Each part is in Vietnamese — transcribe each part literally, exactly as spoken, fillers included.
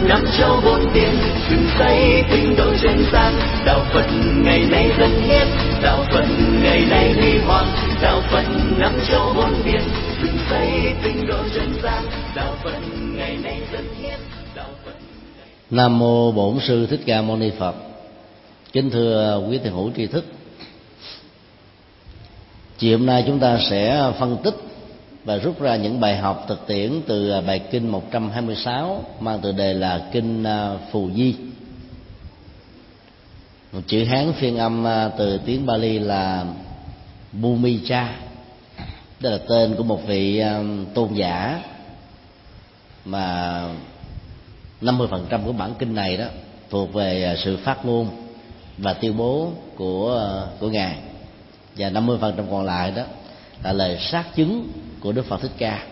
năm châu bốn biển dựng xây tinh độ chân gian. Đạo Phật ngày nay dân hiến, đạo Phật ngày nay huy hoàng. Đạo Phật năm châu bốn biển dựng xây tinh độ chân gian. Đạo Phật ngày nay dân hiến, đạo Phật. Nam mô Bổn Sư Thích Ca Mâu Ni Phật. Kính thưa quý thiền hữu tri thức, chiều hôm nay chúng ta sẽ phân tích và rút ra những bài học thực tiễn từ bài kinh một trăm hai mươi sáu mang tựa đề là kinh Phù Di. Một chữ Hán phiên âm từ tiếng Pali là Bhumija. Đó là tên của một vị tôn giả mà năm mươi phần trăm của bản kinh này đó thuộc về sự phát ngôn và tuyên bố của của ngài, và năm mươi phần trăm còn lại đó là lời xác chứng của Đức Phật Thích Ca.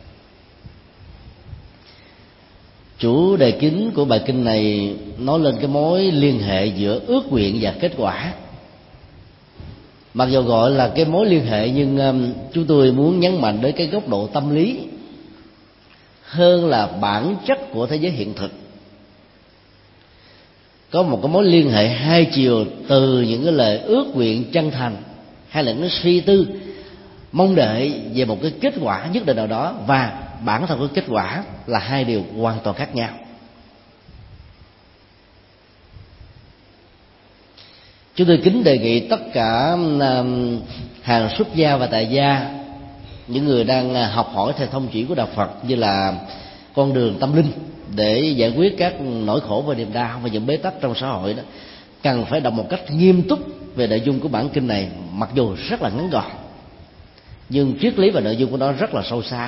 Chủ đề chính của bài kinh này nói lên cái mối liên hệ giữa ước nguyện và kết quả. Mặc dù gọi là cái mối liên hệ, nhưng um, chúng tôi muốn nhấn mạnh đến cái góc độ tâm lý hơn là bản chất của thế giới hiện thực. Có một cái mối liên hệ hai chiều từ những cái lời ước nguyện chân thành hay là những suy tư mong đợi về một cái kết quả nhất định nào đó, và bản thân của kết quả là hai điều hoàn toàn khác nhau. Chúng tôi kính đề nghị tất cả hàng xuất gia và tại gia, những người đang học hỏi theo thông chỉ của Đạo Phật như là con đường tâm linh để giải quyết các nỗi khổ và niềm đau và những bế tắc trong xã hội đó, cần phải đọc một cách nghiêm túc về nội dung của bản kinh này. Mặc dù rất là ngắn gọn, nhưng triết lý và nội dung của nó rất là sâu xa.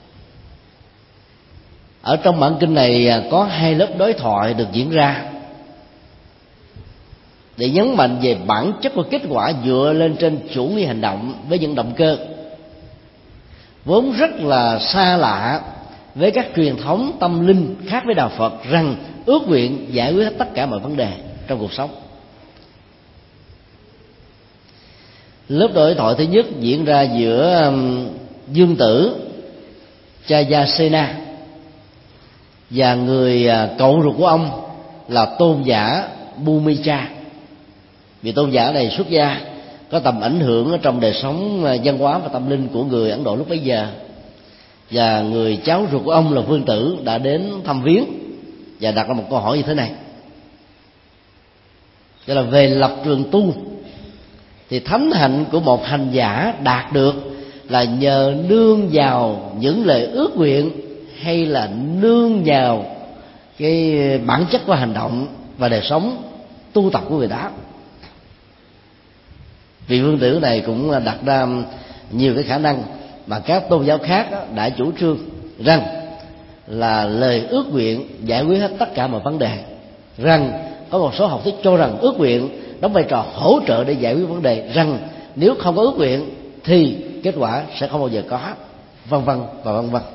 Ở trong bản kinh này có hai lớp đối thoại được diễn ra để nhấn mạnh về bản chất của kết quả dựa lên trên chủ nghĩa hành động với những động cơ vốn rất là xa lạ với các truyền thống tâm linh khác với Đạo Phật, rằng ước nguyện giải quyết hết tất cả mọi vấn đề trong cuộc sống. Lớp đối thoại thứ nhất diễn ra giữa Dương Tử Chayasena và người cậu ruột của ông là tôn giả Bhumija. Vị tôn giả này xuất gia, có tầm ảnh hưởng ở trong đời sống văn hóa và tâm linh của người Ấn Độ lúc bấy giờ, và người cháu ruột của ông là Vương Tử đã đến thăm viếng và đặt ra một câu hỏi như thế này. Đó là về lập trường tu thì thánh hạnh của một hành giả đạt được là nhờ nương vào những lời ước nguyện, hay là nương vào cái bản chất của hành động và đời sống tu tập của người đó. Vị Vương Tử này cũng đặt ra nhiều cái khả năng mà các tôn giáo khác đã chủ trương rằng là lời ước nguyện giải quyết hết tất cả mọi vấn đề, rằng có một số học thuyết cho rằng ước nguyện đóng vai trò hỗ trợ để giải quyết vấn đề, rằng nếu không có ước nguyện thì kết quả sẽ không bao giờ có, vân vân và vân vân.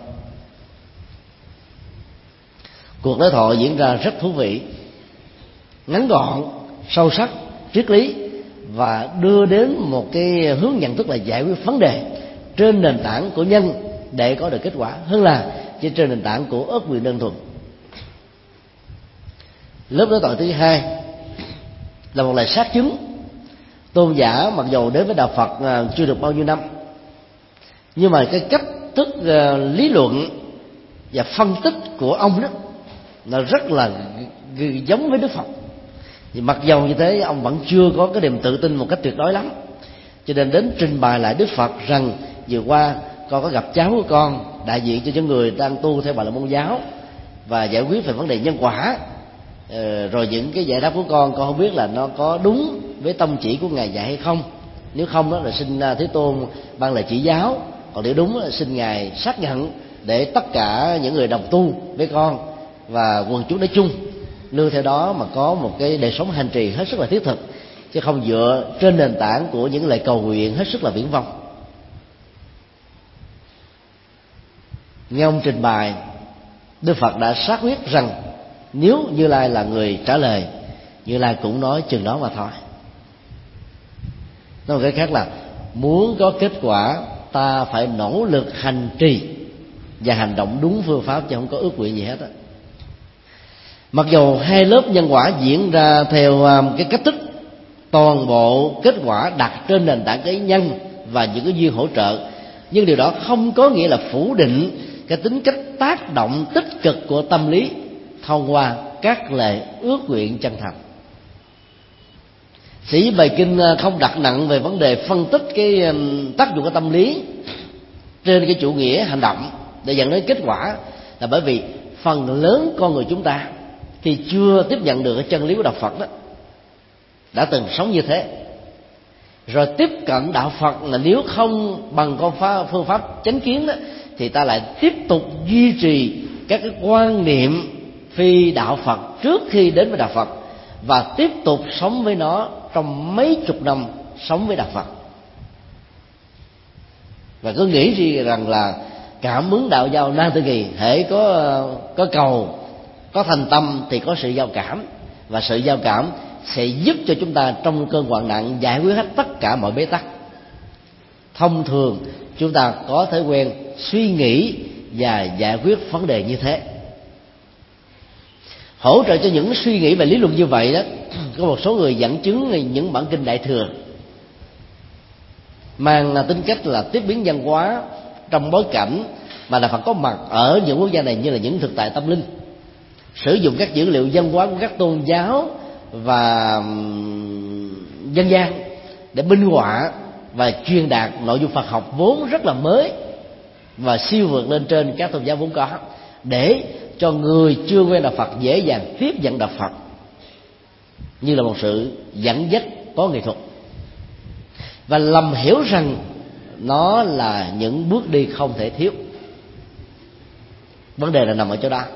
Cuộc đối thoại diễn ra rất thú vị, ngắn gọn, sâu sắc, triết lý, và đưa đến một cái hướng nhận thức là giải quyết vấn đề trên nền tảng của nhân để có được kết quả, hơn là chỉ trên nền tảng của ước nguyện đơn thuần. Lớp đối thoại thứ hai là một lời xác chứng. Tôn giả mặc dù đến với Đạo Phật chưa được bao nhiêu năm, nhưng mà cái cách thức lý luận và phân tích của ông đó nó rất là giống với Đức Phật. Thì mặc dầu như thế, ông vẫn chưa có cái niềm tự tin một cách tuyệt đối lắm, cho nên đến trình bày lại Đức Phật rằng vừa qua con có gặp cháu của con, đại diện cho những người đang tu theo Bà La Môn giáo và giải quyết về vấn đề nhân quả. Ờ, rồi những cái giải đáp của con con không biết là nó có đúng với tông chỉ của ngài dạy hay không. Nếu không đó là xin Thế Tôn ban lời chỉ giáo, còn nếu đúng là xin ngài xác nhận để tất cả những người đồng tu với con và quần chúng nói chung nương theo đó mà có một cái đời sống hành trì hết sức là thiết thực, chứ không dựa trên nền tảng của những lời cầu nguyện hết sức là viển vông. Nghe ông trình bày, Đức Phật đã xác quyết rằng nếu Như Lai là người trả lời, Như Lai cũng nói chừng đó mà thôi. Nói một cái khác là muốn có kết quả ta phải nỗ lực hành trì và hành động đúng phương pháp, chứ không có ước nguyện gì hết á. Mặc dù hai lớp nhân quả diễn ra theo cái cách thức toàn bộ kết quả đặt trên nền tảng cái nhân và những cái duyên hỗ trợ, nhưng điều đó không có nghĩa là phủ định cái tính cách tác động tích cực của tâm lý thông qua các lời ước nguyện chân thành. Sĩ bài kinh không đặt nặng về vấn đề phân tích cái tác dụng của tâm lý trên cái chủ nghĩa hành động để dẫn đến kết quả, là bởi vì phần lớn con người chúng ta khi chưa tiếp nhận được cái chân lý của đạo Phật đó đã từng sống như thế, rồi tiếp cận đạo Phật là nếu không bằng con phá, phương pháp chánh kiến đó, thì ta lại tiếp tục duy trì các cái quan niệm phi đạo Phật trước khi đến với đạo Phật, và tiếp tục sống với nó trong mấy chục năm sống với đạo Phật, và cứ nghĩ gì rằng là cảm ứng đạo giao nan tư kỳ, hễ có có cầu, có thành tâm thì có sự giao cảm, và sự giao cảm sẽ giúp cho chúng ta trong cơn hoạn nạn giải quyết hết tất cả mọi bế tắc. Thông thường chúng ta có thói quen suy nghĩ và giải quyết vấn đề như thế. Hỗ trợ cho những suy nghĩ về lý luận như vậy đó, có một số người dẫn chứng những bản kinh Đại Thừa mang tính cách là tiếp biến văn hóa trong bối cảnh mà Đạo Phật có mặt ở những quốc gia này như là những thực tại tâm linh, sử dụng các dữ liệu văn hóa của các tôn giáo và dân gian để minh họa và truyền đạt nội dung Phật học vốn rất là mới và siêu vượt lên trên các tôn giáo vốn có, để cho người chưa quen đạo Phật dễ dàng tiếp nhận đạo Phật như là một sự dẫn dắt có nghệ thuật, và lầm hiểu rằng nó là những bước đi không thể thiếu. Vấn đề là nằm ở chỗ đó.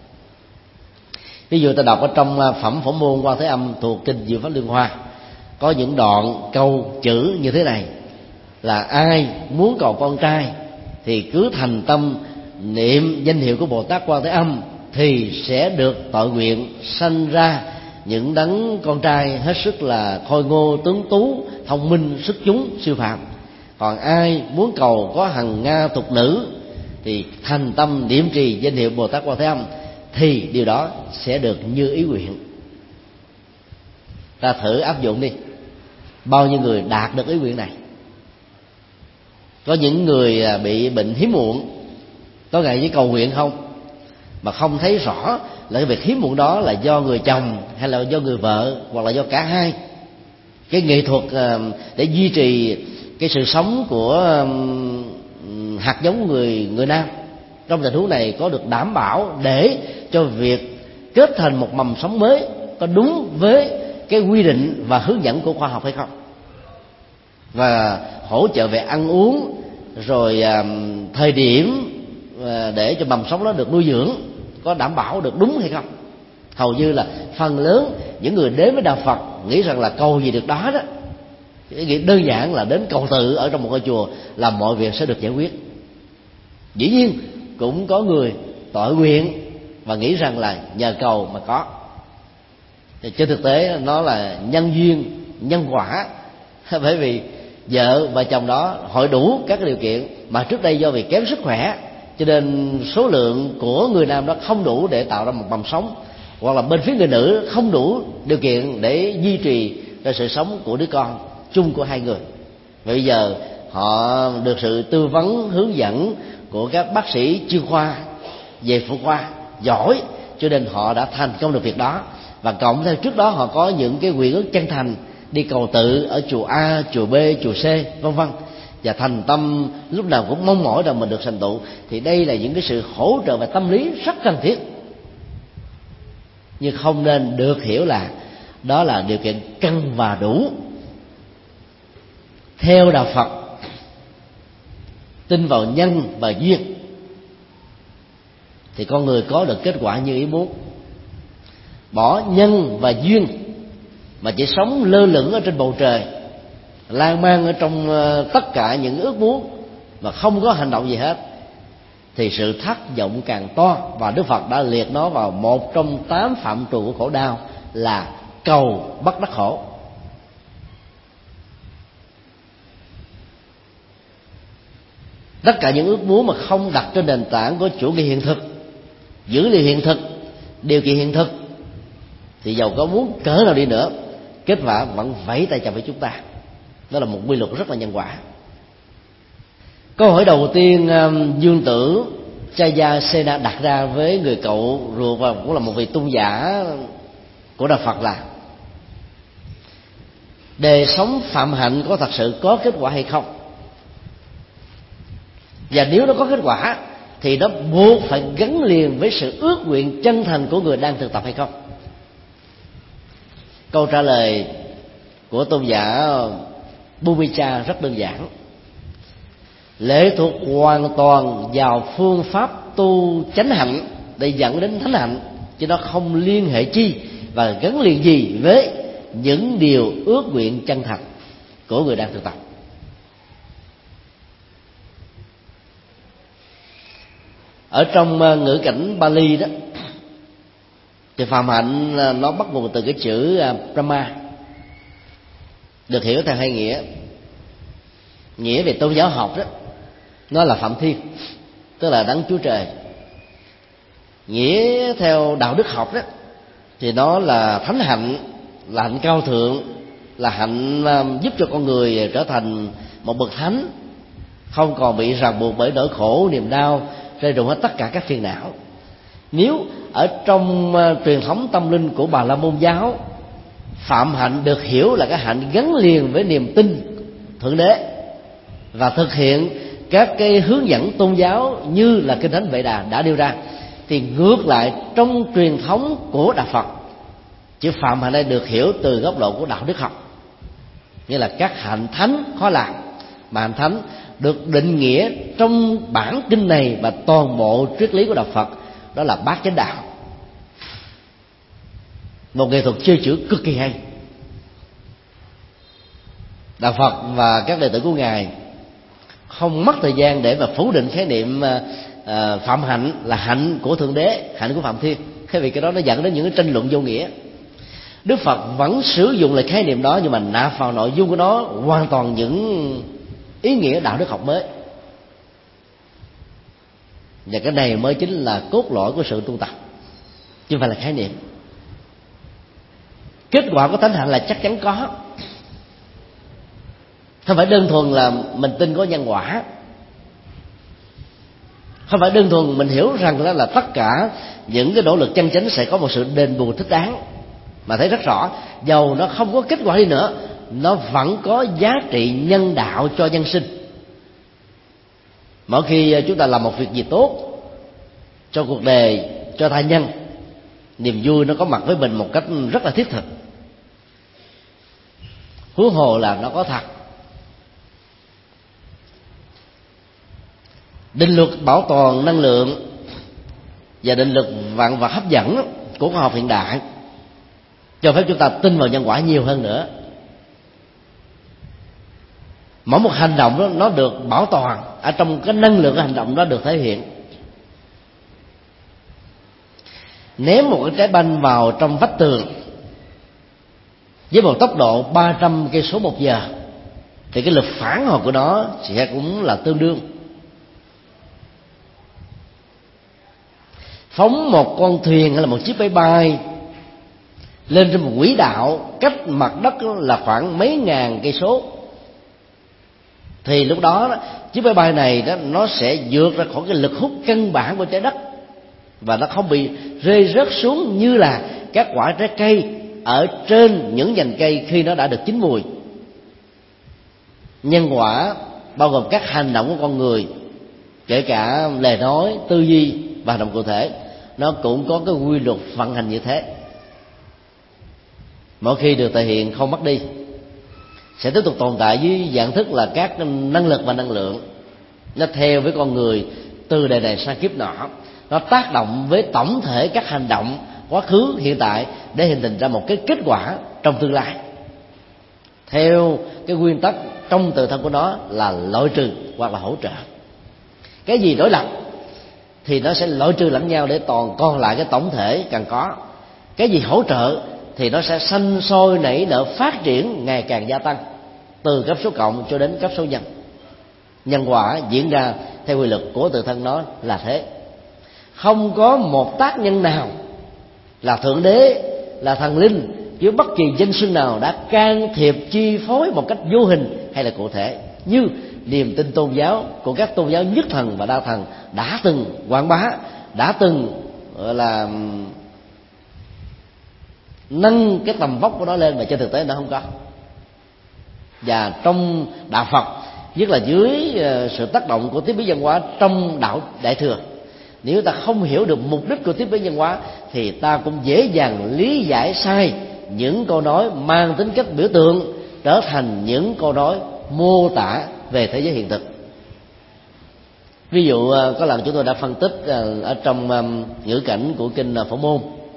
Ví dụ ta đọc ở trong phẩm Phổ Môn Quan Thế Âm thuộc kinh Diệu Pháp Liên Hoa, có những đoạn câu chữ như thế này: là ai muốn cầu con trai thì cứ thành tâm niệm danh hiệu của Bồ Tát Quan Thế Âm thì sẽ được tội nguyện sanh ra những đấng con trai hết sức là khôi ngô, tướng tú, thông minh, xuất chúng, siêu phàm. Còn ai muốn cầu có hằng nga tục nữ thì thành tâm niệm trì danh hiệu Bồ Tát Quan Thế Âm thì điều đó sẽ được như ý nguyện. Ta thử áp dụng đi, bao nhiêu người đạt được ý nguyện này? Có những người bị bệnh hiếm muộn, có ngày với cầu nguyện không, mà không thấy rõ là cái việc hiếm muộn đó là do người chồng hay là do người vợ, hoặc là do cả hai. Cái nghệ thuật để duy trì cái sự sống của hạt giống người người nam trong tình huống này có được đảm bảo để cho việc kết thành một mầm sống mới có đúng với cái quy định và hướng dẫn của khoa học hay không, và hỗ trợ về ăn uống, rồi thời điểm để cho mầm sống đó được nuôi dưỡng có đảm bảo được đúng hay không. Hầu như là phần lớn những người đến với đạo Phật nghĩ rằng là cầu gì được đó đó, nghĩ đơn giản là đến cầu tự ở trong một ngôi chùa là mọi việc sẽ được giải quyết. Dĩ nhiên cũng có người tội nguyện và nghĩ rằng là nhờ cầu mà có, thì trên thực tế nó là nhân duyên, nhân quả. Bởi vì vợ và chồng đó hội đủ các cái điều kiện, mà trước đây do vì kém sức khỏe cho nên số lượng của người nam đó không đủ để tạo ra một mầm sống, hoặc là bên phía người nữ không đủ điều kiện để duy trì ra sự sống của đứa con chung của hai người. Và bây giờ họ được sự tư vấn hướng dẫn của các bác sĩ chuyên khoa về phụ khoa giỏi, cho nên họ đã thành công được việc đó. Và cộng thêm trước đó họ có những cái nguyện ước chân thành đi cầu tự ở chùa A, chùa B, chùa C, vân vân, và thành tâm lúc nào cũng mong mỏi rằng mình được thành tựu. Thì đây là những cái sự hỗ trợ về tâm lý rất cần thiết, nhưng không nên được hiểu là đó là điều kiện cần và đủ. Theo đạo Phật, tin vào nhân và duyên thì con người có được kết quả như ý muốn. Bỏ nhân và duyên mà chỉ sống lơ lửng ở trên bầu trời, lan man ở trong tất cả những ước muốn mà không có hành động gì hết, thì sự thất vọng càng to. Và Đức Phật đã liệt nó vào một trong tám phạm trù của khổ đau là cầu bất đắc khổ. Tất cả những ước muốn mà không đặt trên nền tảng của chủ nghĩa hiện thực, dữ liệu hiện thực, điều kiện hiện thực, thì dầu có muốn cỡ nào đi nữa, kết quả vẫn vẫy tay chào với chúng ta. Đó là một quy luật rất là nhân quả. Câu hỏi đầu tiên Dương Tử Chayasena đặt ra với người cậu ruột và cũng là một vị tôn giả của Đạo Phật là: đời sống phạm hạnh có thật sự có kết quả hay không? Và nếu nó có kết quả thì nó buộc phải gắn liền với sự ước nguyện chân thành của người đang thực tập hay không? Câu trả lời của tôn giả Bhumicha rất đơn giản: lệ thuộc hoàn toàn vào phương pháp tu chánh hạnh để dẫn đến thánh hạnh, chứ nó không liên hệ chi và gắn liền gì với những điều ước nguyện chân thật của người đang thực tập. Ở trong ngữ cảnh Pali đó thì phạm hạnh nó bắt nguồn từ cái chữ Brahma, được hiểu theo hai nghĩa. Nghĩa về tôn giáo học đó, nó là Phạm Thiên, tức là Đấng Chúa Trời. Nghĩa theo đạo đức học đó thì nó là thánh hạnh, là hạnh cao thượng, là hạnh giúp cho con người trở thành một bậc thánh, không còn bị ràng buộc bởi nỗi khổ, niềm đau, rơi rụng hết tất cả các phiền não. Nếu ở trong truyền thống tâm linh của Bà La Môn giáo, phạm hạnh được hiểu là cái hạnh gắn liền với niềm tin Thượng Đế và thực hiện các cái hướng dẫn tôn giáo như là Kinh Thánh Vệ Đà đã nêu ra, thì ngược lại trong truyền thống của Đạo Phật, chữ phạm hạnh đây được hiểu từ góc độ của đạo đức học, nghĩa là các hạnh thánh khó làm. Mà hạnh thánh được định nghĩa trong bản kinh này và toàn bộ triết lý của Đạo Phật, đó là bát chánh đạo, một nghệ thuật chơi chữ cực kỳ hay. Đạo Phật và các đệ tử của Ngài không mất thời gian để mà phủ định khái niệm uh, phạm hạnh là hạnh của Thượng Đế, hạnh của Phạm Thiên, bởi vì cái đó nó dẫn đến những cái tranh luận vô nghĩa. Đức Phật vẫn sử dụng lại khái niệm đó, nhưng mà nạp vào nội dung của nó hoàn toàn những ý nghĩa đạo đức học mới. Và cái này mới chính là cốt lõi của sự tu tập, chứ không phải là khái niệm. Kết quả của thánh hạnh là chắc chắn có, không phải đơn thuần là mình tin có nhân quả, không phải đơn thuần mình hiểu rằng đó là tất cả những cái nỗ lực chân chánh sẽ có một sự đền bù thích đáng, mà thấy rất rõ dầu nó không có kết quả đi nữa, nó vẫn có giá trị nhân đạo cho nhân sinh. Mỗi khi chúng ta làm một việc gì tốt cho cuộc đời, cho tha nhân, niềm vui nó có mặt với mình một cách rất là thiết thực, huống hồ là nó có thật. Định luật bảo toàn năng lượng và định luật vạn vật hấp dẫn của khoa học hiện đại cho phép chúng ta tin vào nhân quả nhiều hơn nữa. Mỗi một hành động đó nó được bảo toàn ở trong cái năng lượng của hành động đó được thể hiện. Ném một cái trái banh vào trong vách tường với một tốc độ ba trăm cây số một giờ thì cái lực phản hồi của nó sẽ cũng là tương đương. Phóng một con thuyền hay là một chiếc máy bay lên trên một quỹ đạo cách mặt đất là khoảng mấy ngàn cây số, thì lúc đó chiếc máy bay này đó nó sẽ vượt ra khỏi cái lực hút căn bản của trái đất, và nó không bị rơi rớt xuống như là các quả trái cây ở trên những nhành cây khi nó đã được chín mùi. Nhân quả bao gồm các hành động của con người, kể cả lời nói, tư duy và hành động cụ thể, nó cũng có cái quy luật vận hành như thế. Mỗi khi được thể hiện không mất đi, sẽ tiếp tục tồn tại với dạng thức là các năng lực và năng lượng, nó theo với con người từ đời này sang kiếp nọ, nó tác động với tổng thể các hành động quá khứ, hiện tại để hình thành ra một cái kết quả trong tương lai, theo cái nguyên tắc trong tự thân của nó là loại trừ hoặc là hỗ trợ. Cái gì đối lập thì nó sẽ loại trừ lẫn nhau để toàn còn lại cái tổng thể cần có. Cái gì hỗ trợ thì nó sẽ sanh sôi nảy nở phát triển ngày càng gia tăng, từ cấp số cộng cho đến cấp số nhân. Nhân quả diễn ra theo quy luật của tự thân nó là thế. Không có một tác nhân nào là Thượng Đế là thần linh chứ bất kỳ danh xưng nào đã can thiệp chi phối một cách vô hình hay là cụ thể, như niềm tin tôn giáo của các tôn giáo nhất thần và đa thần đã từng quảng bá, đã từng gọi là nâng cái tầm vóc của nó lên, mà trên thực tế nó không có. Và trong đạo Phật, nhất là dưới sự tác động của tiếp biến văn hóa trong đạo Đại thừa, nếu ta không hiểu được mục đích của tiếp biến văn hóa thì ta cũng dễ dàng lý giải sai những câu nói mang tính cách biểu tượng trở thành những câu nói mô tả về thế giới hiện thực. Ví dụ có lần chúng tôi đã phân tích ở trong ngữ cảnh của kinh Phổ Môn,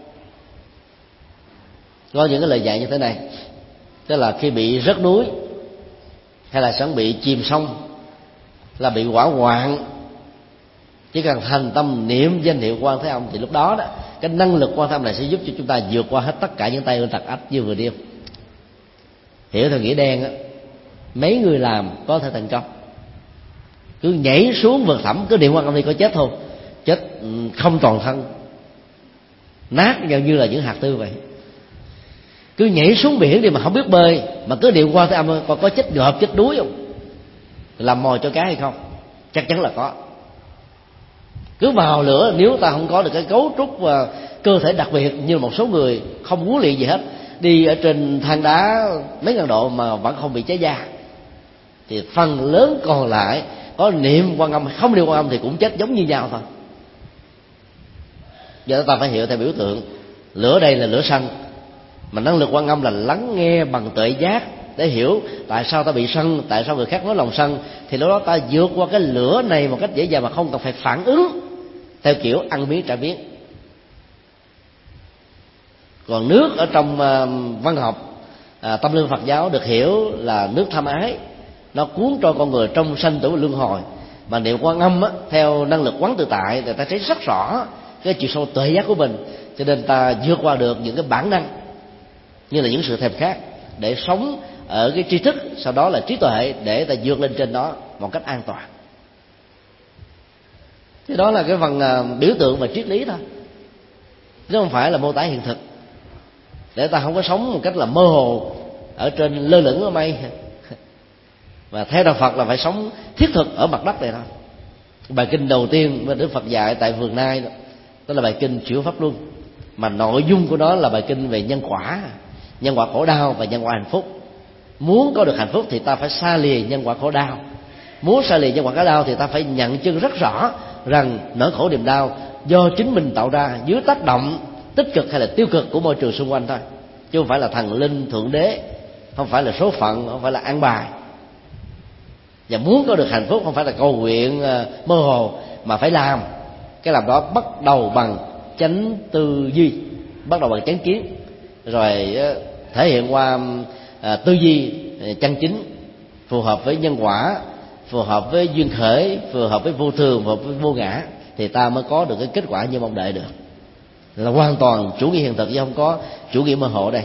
có những cái lời dạy như thế này, tức là khi bị rớt núi hay là sẵn bị chìm sông, là bị hỏa hoạn, chỉ cần thành tâm niệm danh hiệu Quan Thế Âm thì lúc đó đó cái năng lực Quan Thế Âm này sẽ giúp cho chúng ta vượt qua hết tất cả những tay ương tặc ách như vừa nêu. Hiểu theo nghĩa đen á, mấy người làm có thể thành công. Cứ nhảy xuống vực thẳm cứ niệm Quan Âm thì có chết thôi, chết không toàn thân, nát gần như là những hạt tư vậy. Cứ nhảy xuống biển đi mà không biết bơi mà cứ niệm Quan Thế Âm có, có chết ngợp chết đuối không, làm mồi cho cá hay không? Chắc chắn là có. Cứ vào lửa, nếu ta không có được cái cấu trúc và cơ thể đặc biệt như một số người không huấn luyện gì hết, đi ở trên than đá mấy ngàn độ mà vẫn không bị cháy da, thì phần lớn còn lại có niệm Quan Âm không niệm Quan Âm thì cũng chết giống như nhau thôi. Giờ ta phải hiểu theo biểu tượng. Lửa đây là lửa sân, mà năng lực Quan Âm là lắng nghe bằng tuệ giác để hiểu tại sao ta bị sân, tại sao người khác nói lòng sân, thì lúc đó ta vượt qua cái lửa này một cách dễ dàng mà không cần phải phản ứng theo kiểu ăn miếng trả miếng. Còn nước ở trong uh, văn học uh, tâm linh Phật giáo được hiểu là nước tham ái, nó cuốn cho con người trong sanh tử luân hồi. Mà niệm Quan Âm á, theo năng lực quán tự tại thì ta thấy rất rõ cái chiều sâu tuệ giác của mình, cho nên ta vượt qua được những cái bản năng như là những sự thèm khát để sống ở cái tri thức, sau đó là trí tuệ để ta vượt lên trên đó một cách an toàn. Thì đó là cái phần uh, biểu tượng và triết lý thôi, chứ không phải là mô tả hiện thực, để ta không có sống một cách là mơ hồ ở trên lơ lửng ở mây. Và theo đạo Phật là phải sống thiết thực ở mặt đất này thôi. Bài kinh đầu tiên mà Đức Phật dạy tại Vườn Nai đó, đó là bài kinh Chuyển Pháp Luân, mà nội dung của nó là bài kinh về nhân quả, nhân quả khổ đau và nhân quả hạnh phúc. Muốn có được hạnh phúc thì ta phải xa lìa nhân quả khổ đau, muốn xa lìa nhân quả khổ đau thì ta phải nhận chân rất rõ rằng nỗi khổ niềm đau do chính mình tạo ra dưới tác động tích cực hay là tiêu cực của môi trường xung quanh thôi, chứ không phải là thần linh thượng đế, không phải là số phận, không phải là an bài. Và muốn có được hạnh phúc không phải là cầu nguyện mơ hồ, mà phải làm. Cái làm đó bắt đầu bằng chánh tư duy, bắt đầu bằng chánh kiến, rồi thể hiện qua à, tư duy chân chính, phù hợp với nhân quả, phù hợp với duyên khởi, phù hợp với vô thường, phù hợp với vô ngã, thì ta mới có được cái kết quả như mong đợi được. Là hoàn toàn chủ nghĩa hiện thực chứ không có chủ nghĩa mơ hồ đây.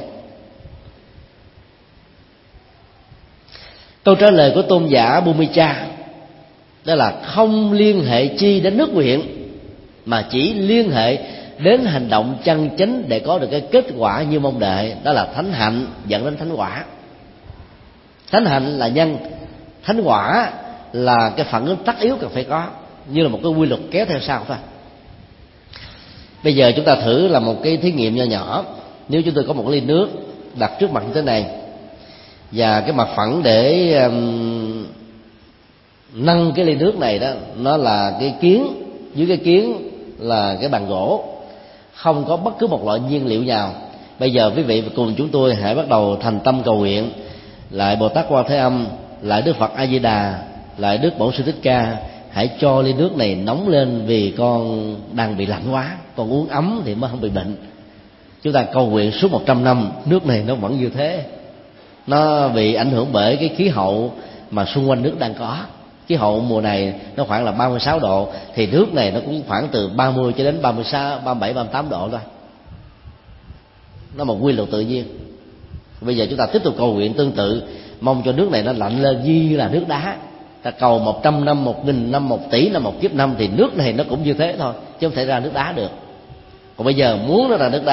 Câu trả lời của tôn giả Bhumika đó là không liên hệ chi đến nước nguyện, mà chỉ liên hệ đến hành động chân chánh để có được cái kết quả như mong đợi, đó là thánh hạnh dẫn đến thánh quả. Thánh hạnh là nhân, thánh quả là cái phản ứng tất yếu cần phải có, như là một cái quy luật kéo theo sau thôi. Bây giờ chúng ta thử làm một cái thí nghiệm nho nhỏ. Nếu chúng tôi có một ly nước đặt trước mặt như thế này, và cái mặt phẳng để um, nâng cái ly nước này đó, nó là cái kiến, dưới cái kiến là cái bàn gỗ, không có bất cứ một loại nhiên liệu nào. Bây giờ quý vị cùng chúng tôi hãy bắt đầu thành tâm cầu nguyện lại Bồ Tát Quan Thế Âm, lại Đức Phật A Di Đà, lại Đức Bổn Sư Thích Ca, hãy cho ly nước này nóng lên vì con đang bị lạnh quá, con uống ấm thì mới không bị bệnh. Chúng ta cầu nguyện suốt một trăm năm, nước này nó vẫn như thế. Nó bị ảnh hưởng bởi cái khí hậu mà xung quanh nước đang có. Khí hậu mùa này nó khoảng là ba mươi sáu độ, thì nước này nó cũng khoảng từ ba mươi cho đến ba mươi sáu, ba mươi bảy, ba mươi tám độ thôi. Nó một quy luật tự nhiên. Bây giờ chúng ta tiếp tục cầu nguyện tương tự, mong cho nước này nó lạnh lên như là nước đá. Ta cầu một trăm năm, một nghìn năm, một tỷ năm, một kiếp năm thì nước này nó cũng như thế thôi, chứ không thể ra nước đá được. Còn bây giờ muốn nó ra nước đá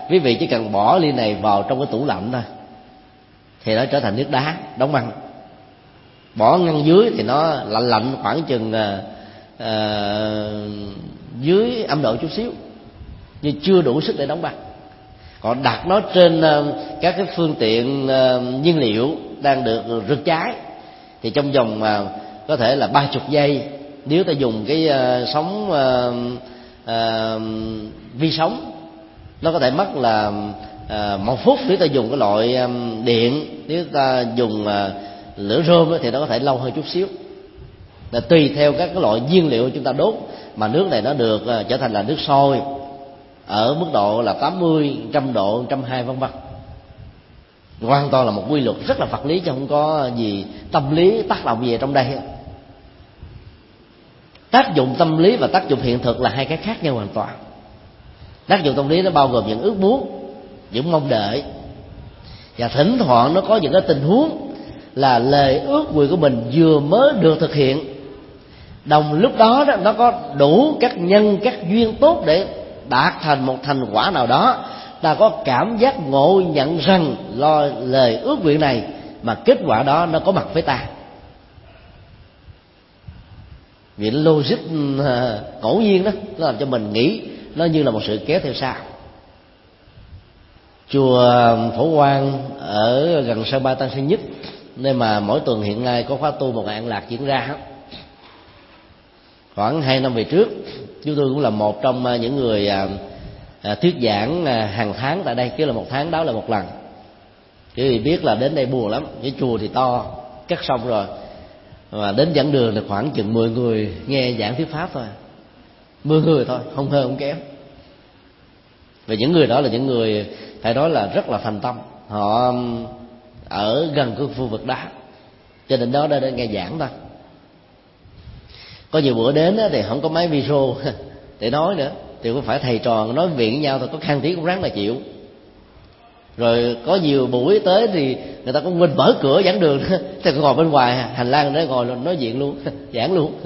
quý vị chỉ cần bỏ ly này vào trong cái tủ lạnh thôi thì nó trở thành nước đá đóng băng. Bỏ ngăn dưới thì nó lạnh lạnh khoảng chừng uh, uh, dưới âm độ chút xíu, nhưng chưa đủ sức để đóng băng. Còn đặt nó trên uh, các cái phương tiện uh, nhiên liệu đang được rực cháy thì trong vòng uh, có thể là ba chục giây, nếu ta dùng cái uh, sóng uh, uh, vi sóng, nó có thể mất là uh, một phút. Nếu ta dùng cái loại um, điện, nếu ta dùng uh, lửa rơm thì nó có thể lâu hơn chút xíu. Là tùy theo các cái loại nhiên liệu chúng ta đốt mà nước này nó được uh, trở thành là nước sôi ở mức độ là tám mươi, một trăm độ, một trăm hai mươi vân vân. Hoàn toàn là một quy luật rất là vật lý chứ không có gì tâm lý tác động gì ở trong đây. Tác dụng tâm lý và tác dụng hiện thực là hai cái khác nhau hoàn toàn. Tác dụng tâm lý nó bao gồm những ước muốn, những mong đợi, và thỉnh thoảng nó có những cái tình huống là lời ước nguyện của mình vừa mới được thực hiện, đồng lúc đó, đó nó có đủ các nhân các duyên tốt để đạt thành một thành quả nào đó, ta có cảm giác ngộ nhận rằng lo lời ước nguyện này mà kết quả đó nó có mặt với ta. Vì logic ngẫu nhiên đó nó làm cho mình nghĩ nó như là một sự kéo theo sau. Chùa Phổ Quang ở gần sân bay Tân Sơn Nhất, nơi mà mỗi tuần hiện nay có khóa tu một ngày an lạc diễn ra. Khoảng hai năm về trước, chúng tôi cũng là một trong những người à, thuyết giảng à, hàng tháng tại đây, chứ là một tháng đó là một lần. Chứ vì biết là đến đây buồn lắm, cái chùa thì to, cắt xong rồi, mà đến giảng đường là khoảng chừng mười người nghe giảng thuyết pháp thôi, mười người thôi, không hơn không kém. Và những người đó là những người phải nói là rất là thành tâm, họ ở gần cái khu vực đó, cho nên đó để nghe giảng thôi. Có nhiều bữa đến thì không có máy video để nói nữa, thì cũng phải thầy trò nói chuyện với nhau thôi, có khang tiếng cũng ráng là chịu. Rồi có nhiều buổi tới thì người ta cũng quên mở cửa giảng đường thì ngồi bên ngoài hành lang để ngồi nói chuyện luôn, giảng luôn.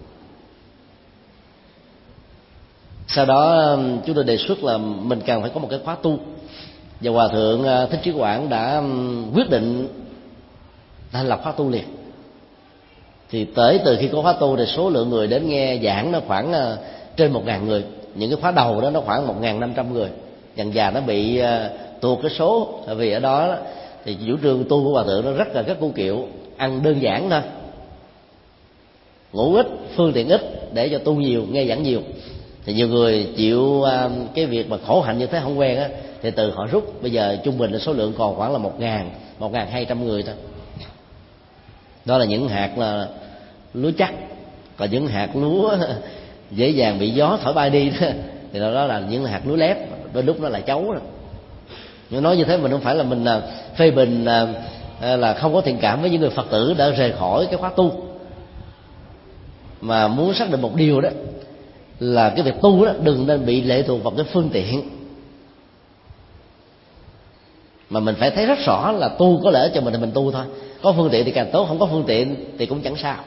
Sau đó chúng tôi đề xuất là mình cần phải có một cái khóa tu, và Hòa Thượng Thích Trí Quảng đã quyết định thành lập khóa tu liền. Thì tới từ khi có khóa tu thì số lượng người đến nghe giảng nó khoảng trên một ngàn người. Những cái khóa đầu đó nó khoảng một ngàn năm trăm người. Dần dà nó bị tuột cái số, vì ở đó thì chủ trương tu của Hòa Thượng nó rất là các cu kiệu, ăn đơn giản thôi, ngủ ít, phương tiện ít để cho tu nhiều, nghe giảng nhiều. Thì nhiều người chịu cái việc mà khổ hạnh như thế không quen á, thì từ họ rút. Bây giờ trung bình là số lượng còn khoảng là một ngàn, một ngàn hai trăm người thôi. Đó là những hạt là lúa chắc. Còn những hạt lúa dễ dàng bị gió thổi bay đi đó, thì đó là những hạt lúa lép, đôi lúc nó là chấu rồi. Nhưng nói như thế mình không phải là mình phê bình là không có thiện cảm với những người Phật tử đã rời khỏi cái khóa tu, mà muốn xác định một điều đó là cái việc tu đó đừng nên bị lệ thuộc vào cái phương tiện, mà mình phải thấy rất rõ là tu có lợi cho mình thì mình tu thôi. Có phương tiện thì càng tốt, không có phương tiện thì cũng chẳng sao.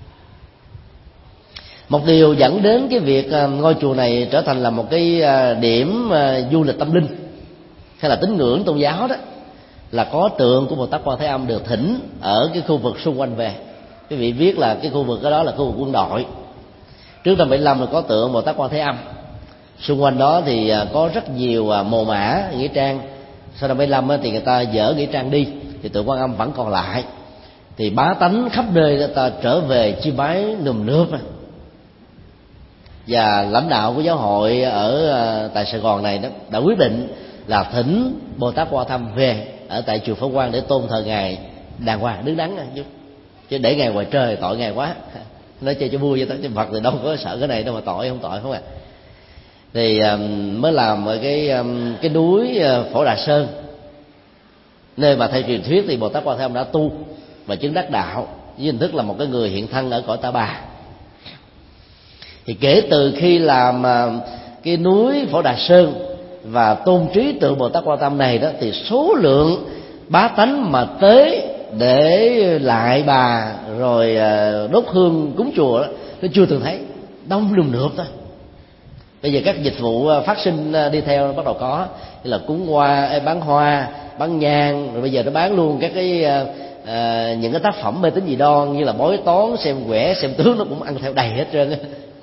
Một điều dẫn đến cái việc ngôi chùa này trở thành là một cái điểm du lịch tâm linh hay là tín ngưỡng tôn giáo đó là có tượng của Bồ Tát Quan Thế Âm được thỉnh ở cái khu vực xung quanh về. Quý vị biết là cái khu vực đó là khu vực quân đội. Trước năm bảy mươi lăm là có tượng Bồ Tát Quan Thế Âm, xung quanh đó thì có rất nhiều mồ mả nghĩa trang. Sau năm bảy mươi lăm thì người ta dỡ nghĩa trang đi, thì tượng Quan Âm vẫn còn lại. Thì bá tánh khắp nơi người ta trở về chiêm bái nườm nượp. Và lãnh đạo của giáo hội ở tại Sài Gòn này đó đã quyết định là thỉnh Bồ Tát Quan Thế Âm về ở tại chùa Phổ Quang để tôn thờ ngài đàng hoàng đứng đắn chứ, chứ để ngài ngoài trời tội ngài quá. Nói chơi cho vui vậy, chứ Phật thì đâu có sợ cái này đâu mà tội không tội không à. Thì um, mới làm ở cái um, cái núi uh, Phổ Đà Sơn, nơi mà theo truyền thuyết thì Bồ Tát Quan Thế Âm đã tu và chứng đắc đạo với hình thức là một cái người hiện thân ở cõi Ta Bà. Thì kể từ khi làm uh, cái núi Phổ Đà Sơn và tôn trí tượng Bồ Tát Quan Thế Âm này đó, thì số lượng bá tánh mà tới để lại bà rồi đốt hương cúng chùa đó, nó chưa từng thấy, đông nườm nượp thôi. Bây giờ các dịch vụ phát sinh đi theo bắt đầu có, như là cúng hoa, bán hoa, bán nhang, rồi bây giờ nó bán luôn các cái à, những cái tác phẩm mê tín dị đoan như là bói toán, xem quẻ, xem tướng, nó cũng ăn theo đầy hết trơn á.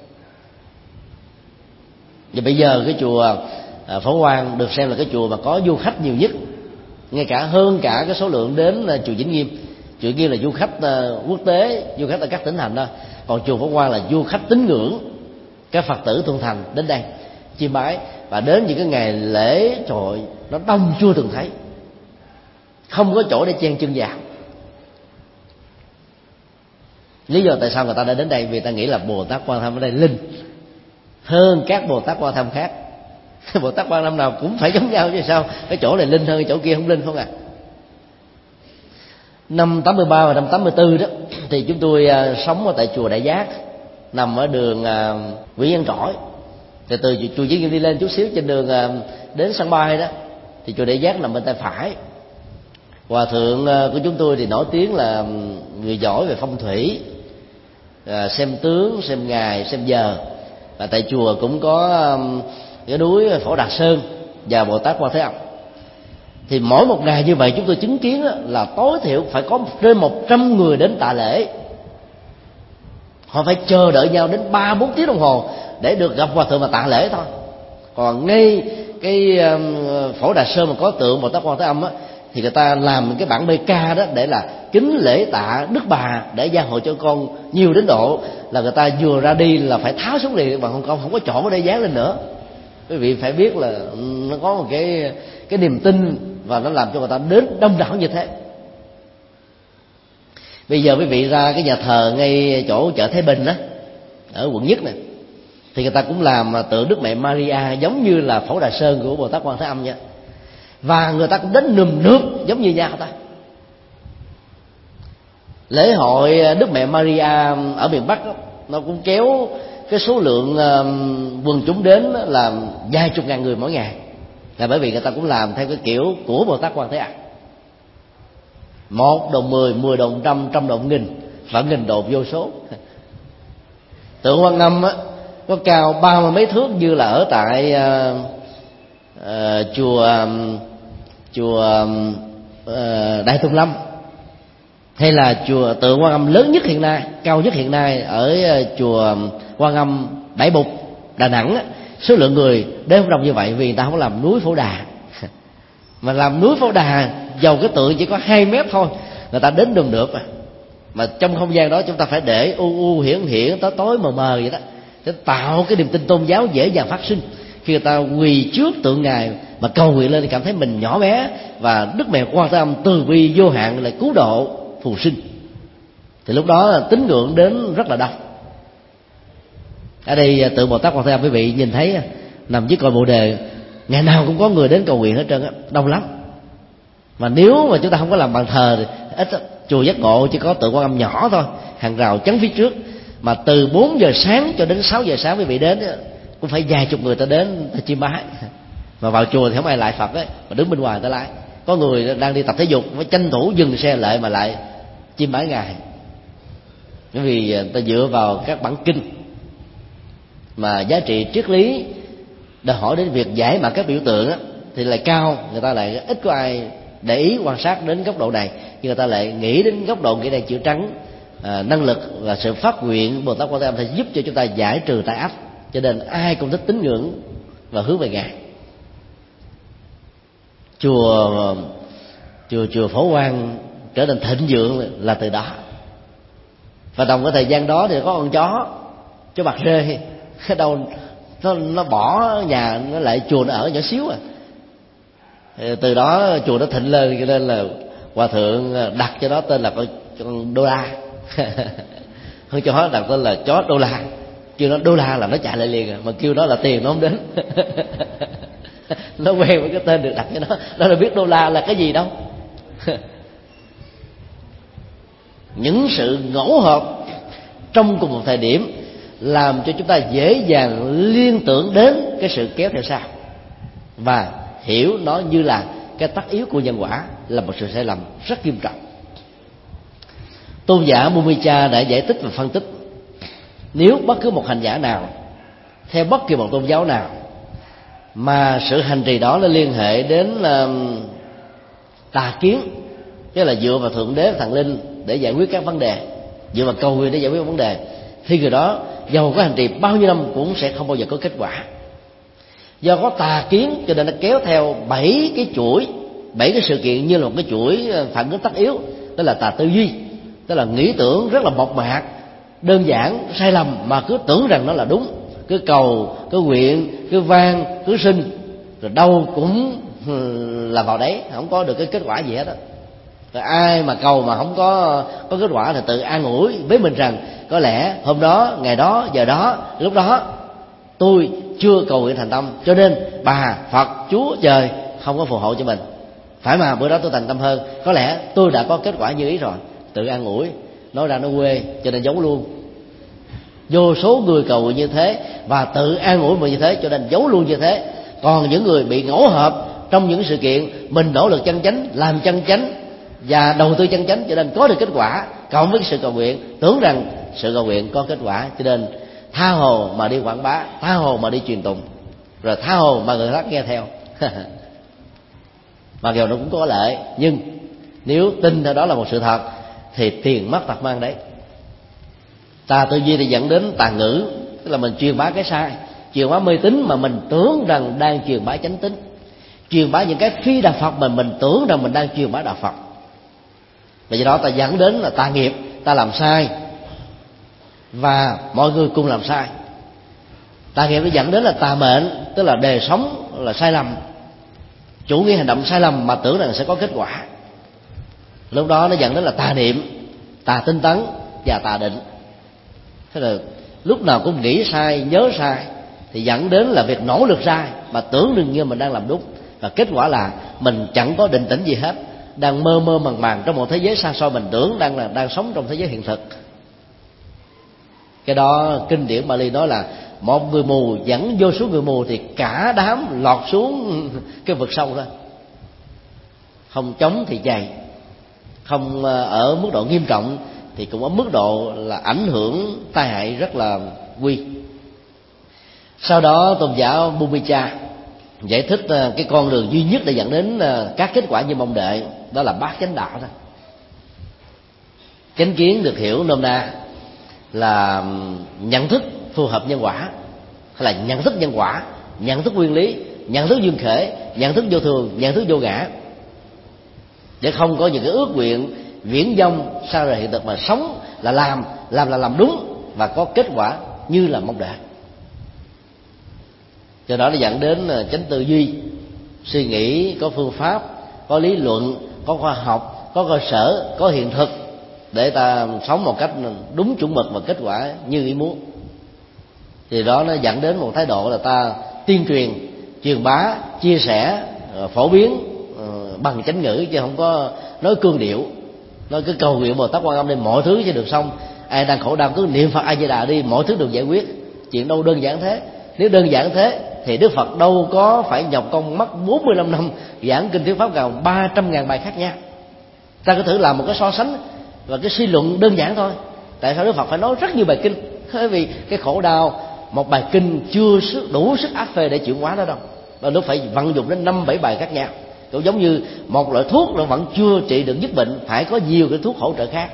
Và bây giờ cái chùa à, Phổ Quang được xem là cái chùa mà có du khách nhiều nhất, ngay cả hơn cả cái số lượng đến là chùa Vĩnh Nghiêm. Chùa Vĩnh Nghiêm là du khách uh, quốc tế, du khách ở các tỉnh thành đó, còn chùa Phổ Quang là du khách tín ngưỡng, các Phật tử thuần thành đến đây chiêm bái. Và đến những cái ngày lễ trời nó đông chưa từng thấy, không có chỗ để chen chân vào. Lý do tại sao người ta đã đến đây vì ta nghĩ là Bồ Tát Quan Tham ở đây linh hơn các Bồ Tát Quan Tham khác. Bồ Tát Quan Tham nào cũng phải giống nhau chứ sao, cái chỗ này linh hơn cái chỗ kia không linh không à. Năm tám mươi ba và năm tám mươi tư đó thì chúng tôi uh, sống ở tại chùa Đại Giác, nằm ở đường uh, Nguyễn Văn Trỗi. Thì từ chùa Vĩnh Nghiêm đi lên chút xíu trên đường uh, đến sân bay đó thì chùa Đại Giác nằm bên tay phải. Hòa thượng uh, của chúng tôi thì nổi tiếng là người giỏi về phong thủy, uh, xem tướng, xem ngày, xem giờ. Và tại chùa cũng có um, cái núi Phổ Đà Sơn và Bồ Tát Quan Thế Âm. Thì mỗi một ngày như vậy chúng tôi chứng kiến là tối thiểu phải có trên một trăm người đến tạ lễ. Họ phải chờ đợi nhau đến ba bốn tiếng đồng hồ để được gặp hòa thượng mà tạ lễ thôi. Còn ngay cái Phổ Đà Sơn mà có tượng Bồ Tát Quan Thế Âm á, thì người ta làm cái bản bê ca đó để là kính lễ tạ Đức Bà, để gia hộ cho con nhiều đến độ là người ta vừa ra đi là phải tháo xuống liền, bằng không không không có chỗ để dán lên nữa. Quý vị phải biết là nó có một cái cái niềm tin và nó làm cho người ta đến đông đảo như thế. Bây giờ quý vị ra cái nhà thờ ngay chỗ chợ Thái Bình đó, ở quận Nhất này, thì người ta cũng làm tượng Đức Mẹ Maria giống như là Phổ Đà Sơn của Bồ Tát Quan Thế Âm nha. Và người ta cũng đến nườm nượp giống như nhau ta. Lễ hội Đức Mẹ Maria ở miền Bắc đó, nó cũng kéo cái số lượng uh, quần chúng đến là vài chục ngàn người mỗi ngày, là bởi vì người ta cũng làm theo cái kiểu của Bồ Tát Quan Thế Âm. Một đồng mười, mười đồng trăm, trăm đồng nghìn, vạn nghìn độ vô số. Tượng Quan Âm á có cao ba mươi mấy thước như là ở tại uh, uh, chùa um, chùa uh, Đại Tùng Lâm, hay là chùa tượng Quan Âm lớn nhất hiện nay, cao nhất hiện nay ở uh, chùa Quan Âm Đại Bục Đà Nẵng á, số lượng người đến không đông như vậy vì người ta không làm núi Phổ Đà. Mà làm núi Phổ Đà dầu cái tượng chỉ có hai mét thôi, người ta đến đường được à. Mà trong không gian đó chúng ta phải để u u hiển hiển, tối tối mờ mờ vậy đó, để tạo cái niềm tin tôn giáo dễ dàng phát sinh. Khi người ta quỳ trước tượng Ngài mà cầu nguyện lên thì cảm thấy mình nhỏ bé, và Đức Mẹ Quan Thế Âm từ bi vô hạn lại cứu độ phù sinh, thì lúc đó là tín ngưỡng đến rất là đông. Ở đây tượng Bồ Tát Quan Thế Âm quý vị nhìn thấy nằm dưới cội Bồ Đề, ngày nào cũng có người đến cầu nguyện hết trơn á, đông lắm. Mà nếu mà chúng ta không có làm bàn thờ thì ít á. Chùa Giác Ngộ chỉ có tượng Quan Âm nhỏ thôi, hàng rào chắn phía trước, mà từ bốn giờ sáng cho đến sáu giờ sáng quý vị đến cũng phải vài chục người ta đến ta chiêm bái. Mà vào chùa thì không ai lại Phật ấy, mà đứng bên ngoài ta lái. Có người đang đi tập thể dục mới tranh thủ dừng xe lại mà lại chiêm bái Ngài, bởi vì ta dựa vào các bản kinh mà giá trị triết lý đòi hỏi đến việc giải mã các biểu tượng á, thì lại cao, người ta lại ít có ai để ý quan sát đến góc độ này, nhưng người ta lại nghĩ đến góc độ nghĩa đen chữ trắng, à, năng lực và sự phát nguyện Bồ Tát Quan Thế Âm sẽ giúp cho chúng ta giải trừ tai ách, cho nên ai cũng thích tín ngưỡng và hướng về Ngài. Chùa chùa chùa Phổ Quang trở nên thịnh vượng là từ đó. Và đồng cái thời gian đó thì có con chó chó bạc rê đâu nó nó bỏ nhà nó lại chùa nó ở nhỏ xíu à. Từ đó chùa nó thịnh lên, cho nên là hòa thượng đặt cho nó tên là con Đô La. Không cho nó đặt tên là chó Đô La, kêu nó Đô La là nó chạy lại liền, mà kêu nó là tiền nó không đến. Nó quen với cái tên được đặt cho nó, nó đâu biết Đô La là cái gì đâu. Những sự ngẫu hợp trong cùng một thời điểm làm cho chúng ta dễ dàng liên tưởng đến cái sự kéo theo sau, và hiểu nó như là cái tất yếu của nhân quả, là một sự sai lầm rất nghiêm trọng. Tôn giả Bhumika đã giải thích và phân tích, nếu bất cứ một hành giả nào theo bất kỳ một tôn giáo nào mà sự hành trì đó nó liên hệ đến uh, tà kiến, tức là dựa vào thượng đế, thần linh để giải quyết các vấn đề, dựa vào cầu nguyện để giải quyết vấn đề, thì người đó dầu có hành trì bao nhiêu năm cũng sẽ không bao giờ có kết quả. Do có tà kiến cho nên nó kéo theo bảy cái chuỗi, bảy cái sự kiện như là một cái chuỗi phản ứng tất yếu, đó là tà tư duy, tức là nghĩ tưởng rất là mộc mạc, đơn giản, sai lầm mà cứ tưởng rằng nó là đúng, cứ cầu, cứ nguyện, cứ van, cứ xin, rồi đâu cũng là vào đấy, không có được cái kết quả gì hết đó. Rồi ai mà cầu mà không có có kết quả thì tự an ủi với mình rằng có lẽ hôm đó, ngày đó, giờ đó, lúc đó tôi chưa cầu nguyện thành tâm, cho nên bà, Phật, Chúa, trời không có phù hộ cho mình. Phải mà bữa đó tôi thành tâm hơn, có lẽ tôi đã có kết quả như ý rồi, tự an ủi, nói ra nó quê cho nên giấu luôn. Vô số người cầu nguyện như thế và tự an ủi mình như thế cho nên giấu luôn như thế. Còn những người bị ngẫu hợp trong những sự kiện mình nỗ lực chân chánh, làm chân chánh và đầu tư chân chánh cho nên có được kết quả, cộng với sự cầu nguyện tưởng rằng sự cầu nguyện có kết quả, cho nên tha hồ mà đi quảng bá, tha hồ mà đi truyền tụng, rồi tha hồ mà người khác nghe theo. Mặc dù nó cũng có lợi, nhưng nếu tin theo đó là một sự thật thì tiền mất tật mang đấy. Tà tư duy thì dẫn đến tà ngữ, tức là mình truyền bá cái sai, truyền bá mê tín mà mình tưởng rằng đang truyền bá chánh tín, truyền bá những cái phi đạo Phật mà mình tưởng rằng mình đang truyền bá đạo Phật. Và do đó ta dẫn đến là tà nghiệp, ta làm sai và mọi người cùng làm sai. Tà nghiệp nó dẫn đến là tà mệnh, tức là đời sống là sai lầm, chủ nghĩa hành động sai lầm mà tưởng rằng sẽ có kết quả. Lúc đó nó dẫn đến là tà niệm, tà tinh tấn và tà định. Thế là lúc nào cũng nghĩ sai, nhớ sai thì dẫn đến là việc nỗ lực sai mà tưởng đương như mình đang làm đúng, và kết quả là mình chẳng có định tĩnh gì hết, đang mơ mơ màng màng trong một thế giới xa xôi, mình tưởng đang là đang sống trong thế giới hiện thực. Cái đó kinh điển Bali nói là một người mù dẫn vô số người mù thì cả đám lọt xuống cái vực sâu thôi. Không chống thì dày, không ở mức độ nghiêm trọng thì cũng ở mức độ là ảnh hưởng tai hại rất là nguy. Sau đó tôn giả Bhumicha giải thích cái con đường duy nhất để dẫn đến các kết quả như mong đợi, đó là bát chánh đạo thôi. Chánh kiến được hiểu nôm na là nhận thức phù hợp nhân quả, hay là nhận thức nhân quả, nhận thức nguyên lý, nhận thức duyên khởi, nhận thức vô thường, nhận thức vô ngã, để không có những cái ước nguyện viễn vông xa rời hiện thực, mà sống là làm, làm là làm đúng và có kết quả như là mong đợi. Do đó nó dẫn đến chánh tư duy, suy nghĩ có phương pháp, có lý luận, có khoa học, có cơ sở, có hiện thực để ta sống một cách đúng chuẩn mực và kết quả như ý muốn. Thì đó nó dẫn đến một thái độ là ta tuyên truyền, truyền bá, chia sẻ, phổ biến bằng chánh ngữ, chứ không có nói cương điệu, nói cứ cầu nguyện Bồ Tát Quan Âm nên mọi thứ sẽ được xong. Ai đang khổ đau cứ niệm Phật A Di Đà đi, mọi thứ được giải quyết. Chuyện đâu đơn giản thế. Nếu đơn giản thế thì Đức Phật đâu có phải nhọc công mất bốn mươi lăm năm giảng kinh thuyết pháp gần ba trăm ngàn bài khác nhau. Ta có thử làm một cái so sánh và cái suy luận đơn giản thôi. Tại sao Đức Phật phải nói rất nhiều bài kinh? Bởi vì cái khổ đau một bài kinh chưa đủ sức áp phê để chuyển hóa nó đâu, và nó phải vận dụng đến năm bảy bài khác nhau. Cũng giống như một loại thuốc nó vẫn chưa trị được dứt bệnh, phải có nhiều cái thuốc hỗ trợ khác.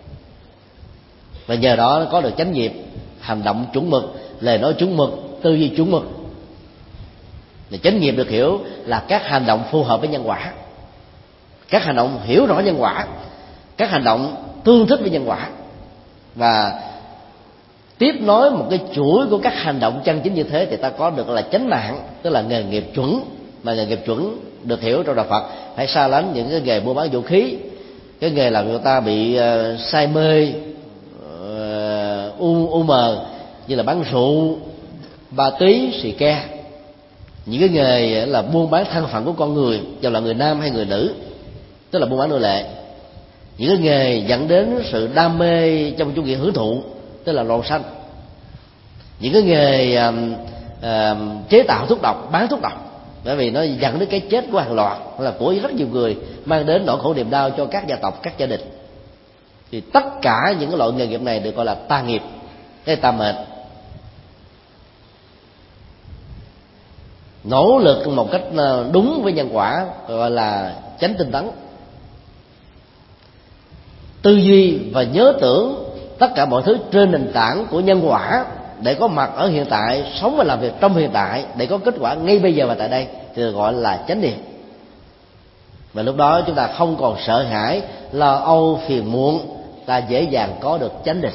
Và nhờ đó nó có được chánh nghiệp, hành động chuẩn mực, lời nói chuẩn mực, tư duy chuẩn mực. Và chánh nghiệp được hiểu là các hành động phù hợp với nhân quả, các hành động hiểu rõ nhân quả, các hành động tương thích với nhân quả, và tiếp nối một cái chuỗi của các hành động chân chính như thế thì ta có được là chánh mạng, tức là nghề nghiệp chuẩn. Mà nghề nghiệp chuẩn được hiểu trong đạo Phật phải xa lánh những cái nghề mua bán vũ khí, cái nghề làm người ta bị uh, say mê, uh, u, u mờ, như là bán rượu, ba túy, xì ke. Những cái nghề là buôn bán thân phận của con người, dù là người nam hay người nữ, tức là buôn bán nô lệ. Những cái nghề dẫn đến sự đam mê trong chủ nghĩa hưởng thụ, tức là lầu xanh. Những cái nghề uh, uh, chế tạo thuốc độc, bán thuốc độc, bởi vì nó dẫn đến cái chết của hàng loạt, là của rất nhiều người, mang đến nỗi khổ niềm đau cho các gia tộc, các gia đình. Thì tất cả những cái loại nghề nghiệp này được gọi là tà nghiệp, cái tà mệnh. nỗ lực một cách đúng với nhân quả, gọi là chánh tinh tấn. Tư duy và nhớ tưởng tất cả mọi thứ trên nền tảng của nhân quả để có mặt ở hiện tại, sống và làm việc trong hiện tại để có kết quả ngay bây giờ và tại đây thì được gọi là chánh niệm. Và lúc đó chúng ta không còn sợ hãi, lo âu, phiền muộn, ta dễ dàng có được chánh định.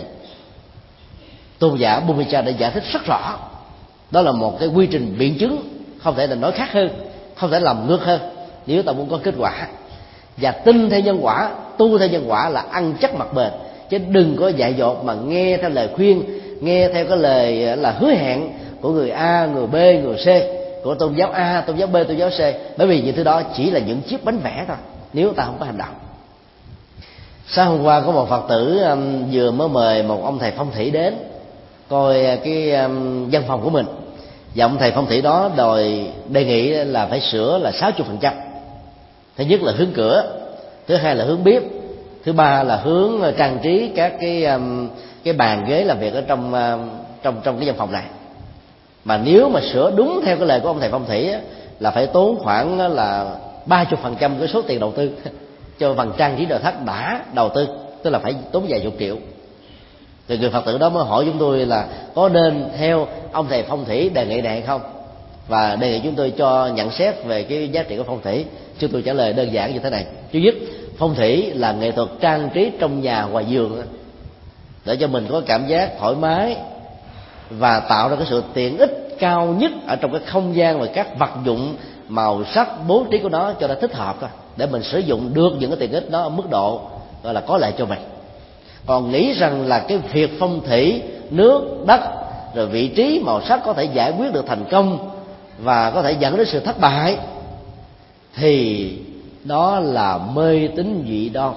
Tôn giả Bhumika đã giải thích rất rõ, đó là một cái quy trình biện chứng, không thể là nói khác hơn, không thể làm ngược hơn nếu ta muốn có kết quả. Và tin theo nhân quả, tu theo nhân quả là ăn chắc mặc bền, chứ đừng có dại dột mà nghe theo lời khuyên, nghe theo cái lời là hứa hẹn của người A, người B, người C, của tôn giáo A, tôn giáo B, tôn giáo C. Bởi vì những thứ đó chỉ là những chiếc bánh vẽ thôi, nếu ta không có hành động. Sáng hôm qua có một Phật tử um, vừa mới mời một ông thầy phong thủy đến coi cái um, văn phòng của mình. Và ông thầy phong thủy đó đòi đề nghị là phải sửa là sáu mươi phần trăm. Thứ nhất là hướng cửa, thứ hai là hướng bếp, thứ ba là hướng trang trí các cái um, cái bàn ghế làm việc ở trong uh, trong trong cái văn phòng này. Mà nếu mà sửa đúng theo cái lời của ông thầy phong thủy á, là phải tốn khoảng là ba mươi phần trăm cái số tiền đầu tư cho phần trang trí nội thất đã đầu tư, tức là phải tốn vài chục triệu. Thì người Phật tử đó mới hỏi chúng tôi là có nên theo ông thầy phong thủy đề nghị này hay không, và đề nghị chúng tôi cho nhận xét về cái giá trị của phong thủy. Chúng tôi trả lời đơn giản như thế này: thứ nhất, phong thủy là nghệ thuật trang trí trong nhà ngoài giường để cho mình có cảm giác thoải mái và tạo ra cái sự tiện ích cao nhất ở trong cái không gian và các vật dụng, màu sắc, bố trí của nó cho nó thích hợp thôi, để mình sử dụng được những cái tiện ích đó ở mức độ gọi là có lợi cho mình. Còn nghĩ rằng là cái việc phong thủy nước, đất, rồi vị trí, màu sắc có thể giải quyết được thành công và có thể dẫn đến sự thất bại, thì đó là mê tín dị đoan,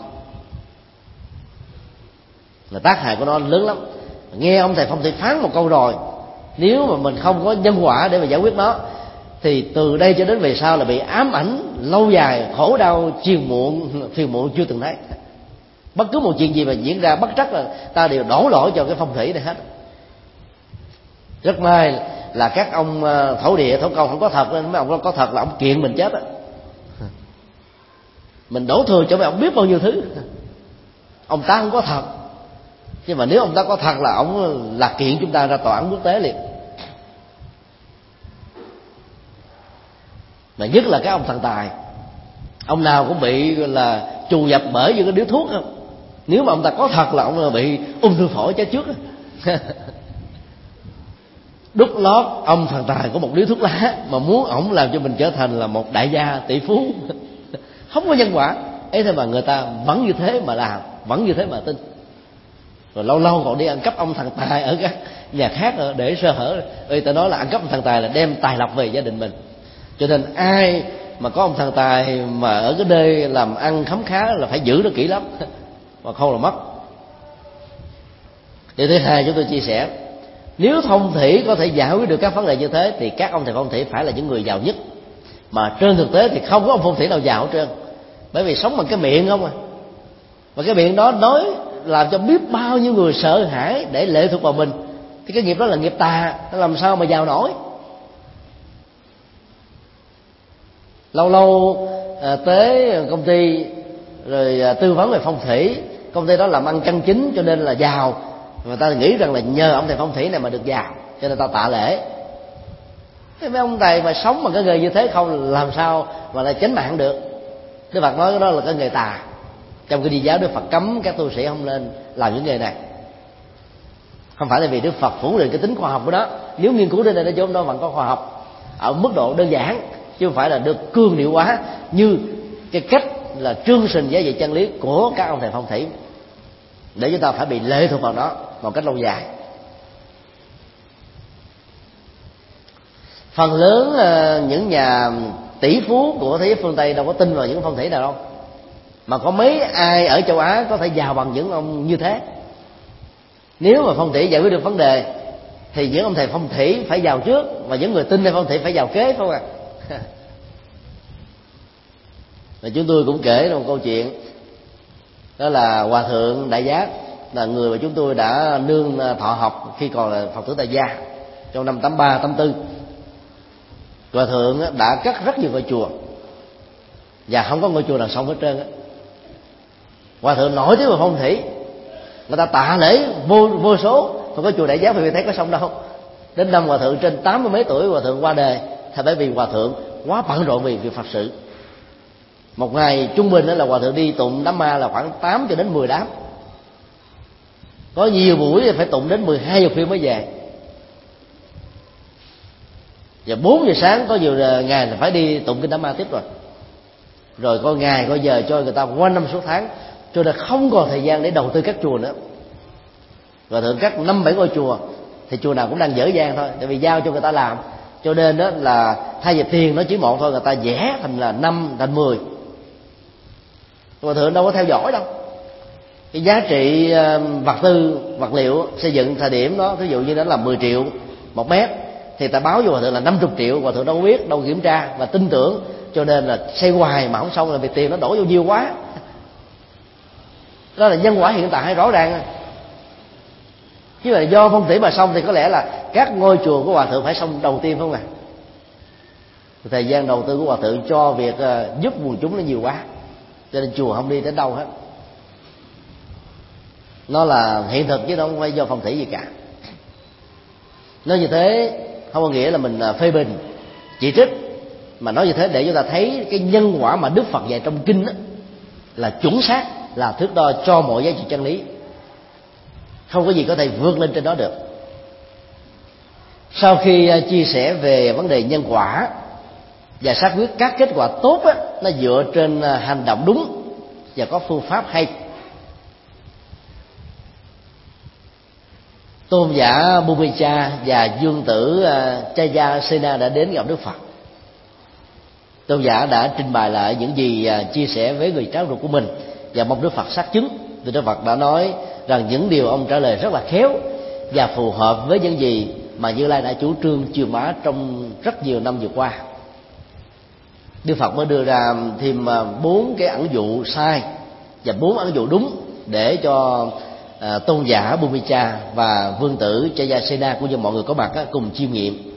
là tác hại của nó lớn lắm. Nghe ông thầy phong thủy phán một câu rồi, nếu mà mình không có nhân quả để mà giải quyết nó, thì từ đây cho đến về sau là bị ám ảnh lâu dài, khổ đau, phiền muộn, phiền muộn chưa từng thấy. Bất cứ một chuyện gì mà diễn ra bất trắc là ta đều đổ lỗi cho cái phong thủy này hết. Rất may là các ông thổ địa, thổ công không có thật, nên mấy ông có thật là ông kiện mình chết á. Mình đổ thừa cho mấy ông biết bao nhiêu thứ. Ông ta không có thật, nhưng mà nếu ông ta có thật là ông là kiện chúng ta ra tòa án quốc tế liền. Mà nhất là các ông thần tài, ông nào cũng bị là trù dập bởi những cái điếu thuốc không. Nếu mà ông ta có thật là ông bị ung thư phổi chết trước. Đút lót ông thần tài có một điếu thuốc lá mà muốn ổng làm cho mình trở thành là một đại gia tỷ phú. Không có nhân quả ấy, thế mà người ta vẫn như thế mà làm, vẫn như thế mà tin. Rồi lâu lâu còn đi ăn cắp ông thần tài ở các nhà khác để sơ hở. Ê, ta nói là ăn cắp ông thần tài là đem tài lộc về gia đình mình. Cho nên ai mà có ông thần tài mà ở cái nơi làm ăn khấm khá là phải giữ nó kỹ lắm, mà không là mất. Điều thứ hai chúng tôi chia sẻ, nếu phong thủy có thể giải quyết được các vấn đề như thế thì các ông thầy phong thủy phải là những người giàu nhất. Mà trên thực tế thì không có ông phong thủy nào giàu hết trơn, bởi vì sống bằng cái miệng không à. Và cái miệng đó nói làm cho biết bao nhiêu người sợ hãi để lệ thuộc vào mình, thì cái nghiệp đó là nghiệp tà, nó làm sao mà giàu nổi. Lâu lâu à, tới công ty rồi à, tư vấn về phong thủy, công ty đó làm ăn chân chính cho nên là giàu, người ta nghĩ rằng là nhờ ông thầy phong thủy này mà được giàu, cho nên ta tạ lễ. Thế mấy ông thầy mà sống bằng cái nghề như thế không làm sao mà lại chánh mạng được. Đức Phật nói đó là cái nghề tà. Trong cái đi giáo Đức Phật cấm các tu sĩ không nên làm những nghề này. Không phải là vì Đức Phật phủ định cái tính khoa học của nó, nếu nghiên cứu đến đây nó chỗ đó vẫn có khoa học ở mức độ đơn giản, chứ không phải là được cương điệu hóa như cái cách là trương sình giá trị chân lý của các ông thầy phong thủy, để chúng ta phải bị lệ thuộc vào nó một cách lâu dài. Phần lớn những nhà tỷ phú của thế giới phương Tây đâu có tin vào những phong thủy nào đâu, mà có mấy ai ở châu Á có thể giàu bằng những ông như thế. Nếu mà phong thủy giải quyết được vấn đề thì những ông thầy phong thủy phải giàu trước, và những người tin theo phong thủy phải giàu kế, phải không ạ? Và chúng tôi cũng kể một câu chuyện, đó là Hòa thượng Đại Giác, là người mà chúng tôi đã nương thọ học khi còn là Phật tử tại gia trong năm tám ba tám tư. Hòa thượng đã cắt rất nhiều ngôi chùa và không có ngôi chùa nào xong hết trơn á. Hòa thượng nổi tiếng về phong thủy, người ta tạ lễ vô vô số, không có chùa Đại Giác vì thấy có xong đâu. Đến năm hòa thượng trên tám mươi mấy tuổi, hòa thượng qua đời, thì bởi vì hòa thượng quá bận rộn vì việc Phật sự. Một ngày trung bình đó là hòa thượng đi tụng đám ma là khoảng tám cho đến mười đám, có nhiều buổi phải tụng đến mười hai giờ khuya mới về. Và bốn giờ sáng có nhiều ngày là phải đi tụng kinh đám ma tiếp rồi. Rồi có ngày có giờ cho người ta quanh năm suốt tháng, cho nên không còn thời gian để đầu tư các chùa nữa. Hòa thượng cắt năm bảy ngôi chùa thì chùa nào cũng đang dở dang thôi, tại vì giao cho người ta làm, cho nên đó là thay vì tiền nó chỉ một thôi, người ta vẽ thành là năm thành mười. Hòa thượng đâu có theo dõi đâu. Cái giá trị vật tư vật liệu xây dựng thời điểm đó, ví dụ như đó là mười triệu một mét, thì ta báo cho hòa thượng là năm mươi triệu, hòa thượng đâu có biết, đâu kiểm tra và tin tưởng, cho nên là xây hoài mà không xong, là vì tiền nó đổ vô nhiều quá. Đó là nhân quả hiện tại rõ ràng. Chứ là do phong thủy mà xong thì có lẽ là các ngôi chùa của hòa thượng phải xong đầu tiên, không à? Thời gian đầu tư của hòa thượng cho việc uh, giúp quần chúng nó nhiều quá, cho nên chùa không đi đến đâu hết. Nó là hiện thực chứ không phải do phong thủy gì cả. Nói như thế không có nghĩa là mình phê bình chỉ trích, mà nói như thế để chúng ta thấy cái nhân quả mà Đức Phật dạy trong kinh đó là chuẩn xác, là thước đo cho mọi giá trị chân lý, không có gì có thể vượt lên trên đó được. Sau khi chia sẻ về vấn đề nhân quả và xác quyết các kết quả tốt á, nó dựa trên hành động đúng và có phương pháp hay, tôn giả Bhumika và dương tử Chayasena đã đến gặp Đức Phật. Tôn giả đã trình bày lại những gì chia sẻ với người cháu ruột của mình và mong Đức Phật xác chứng. Thì Đức Phật đã nói rằng những điều ông trả lời rất là khéo và phù hợp với những gì mà Như Lai đã chủ trương truyền bá trong rất nhiều năm vừa qua. Đức Phật mới đưa ra thêm bốn cái ẩn dụ sai và bốn ẩn dụ đúng để cho à, tôn giả Bhumika và vương tử Chayasena cũng như mọi người có mặt á, cùng chiêm nghiệm.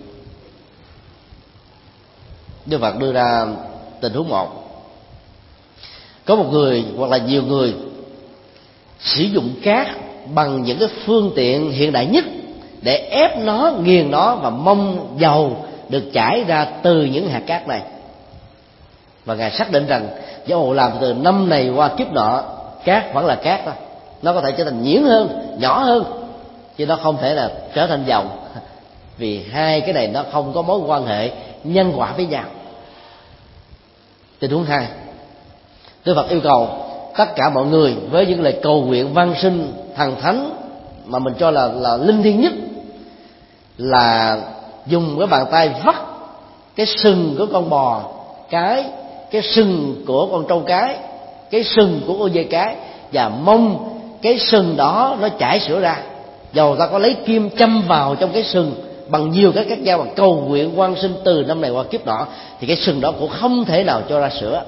Đức Phật đưa ra tình huống một: có một người hoặc là nhiều người sử dụng cát bằng những cái phương tiện hiện đại nhất để ép nó, nghiền nó và mong dầu được chảy ra từ những hạt cát này. Và Ngài xác định rằng dấu hộ làm từ năm này qua kiếp nọ, cát vẫn là cát thôi, nó có thể trở thành nhuyễn hơn, nhỏ hơn, chứ nó không thể là trở thành dầu, vì hai cái này nó không có mối quan hệ nhân quả với nhau. Tình huống hai, Đức Phật yêu cầu tất cả mọi người với những lời cầu nguyện văn sinh thần thánh mà mình cho là là linh thiêng nhất là dùng cái bàn tay vắt cái sừng của con bò cái, cái sừng của con trâu cái, cái sừng của con dê cái, và mong cái sừng đó nó chảy sữa ra. Dầu ta có lấy kim châm vào trong cái sừng bằng nhiều cái khác nhau, bằng cầu nguyện quan sinh từ năm này qua kiếp nọ, thì cái sừng đó cũng không thể nào cho ra sữa.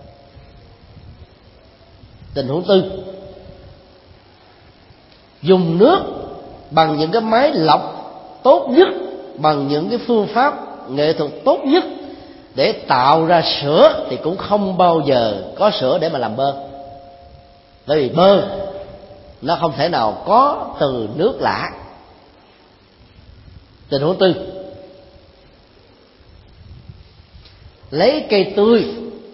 Tình huống tư, dùng nước bằng những cái máy lọc tốt nhất, bằng những cái phương pháp nghệ thuật tốt nhất để tạo ra sữa, thì cũng không bao giờ có sữa để mà làm bơ, bởi vì bơ nó không thể nào có từ nước lạ. Tình huống tư, lấy cây tươi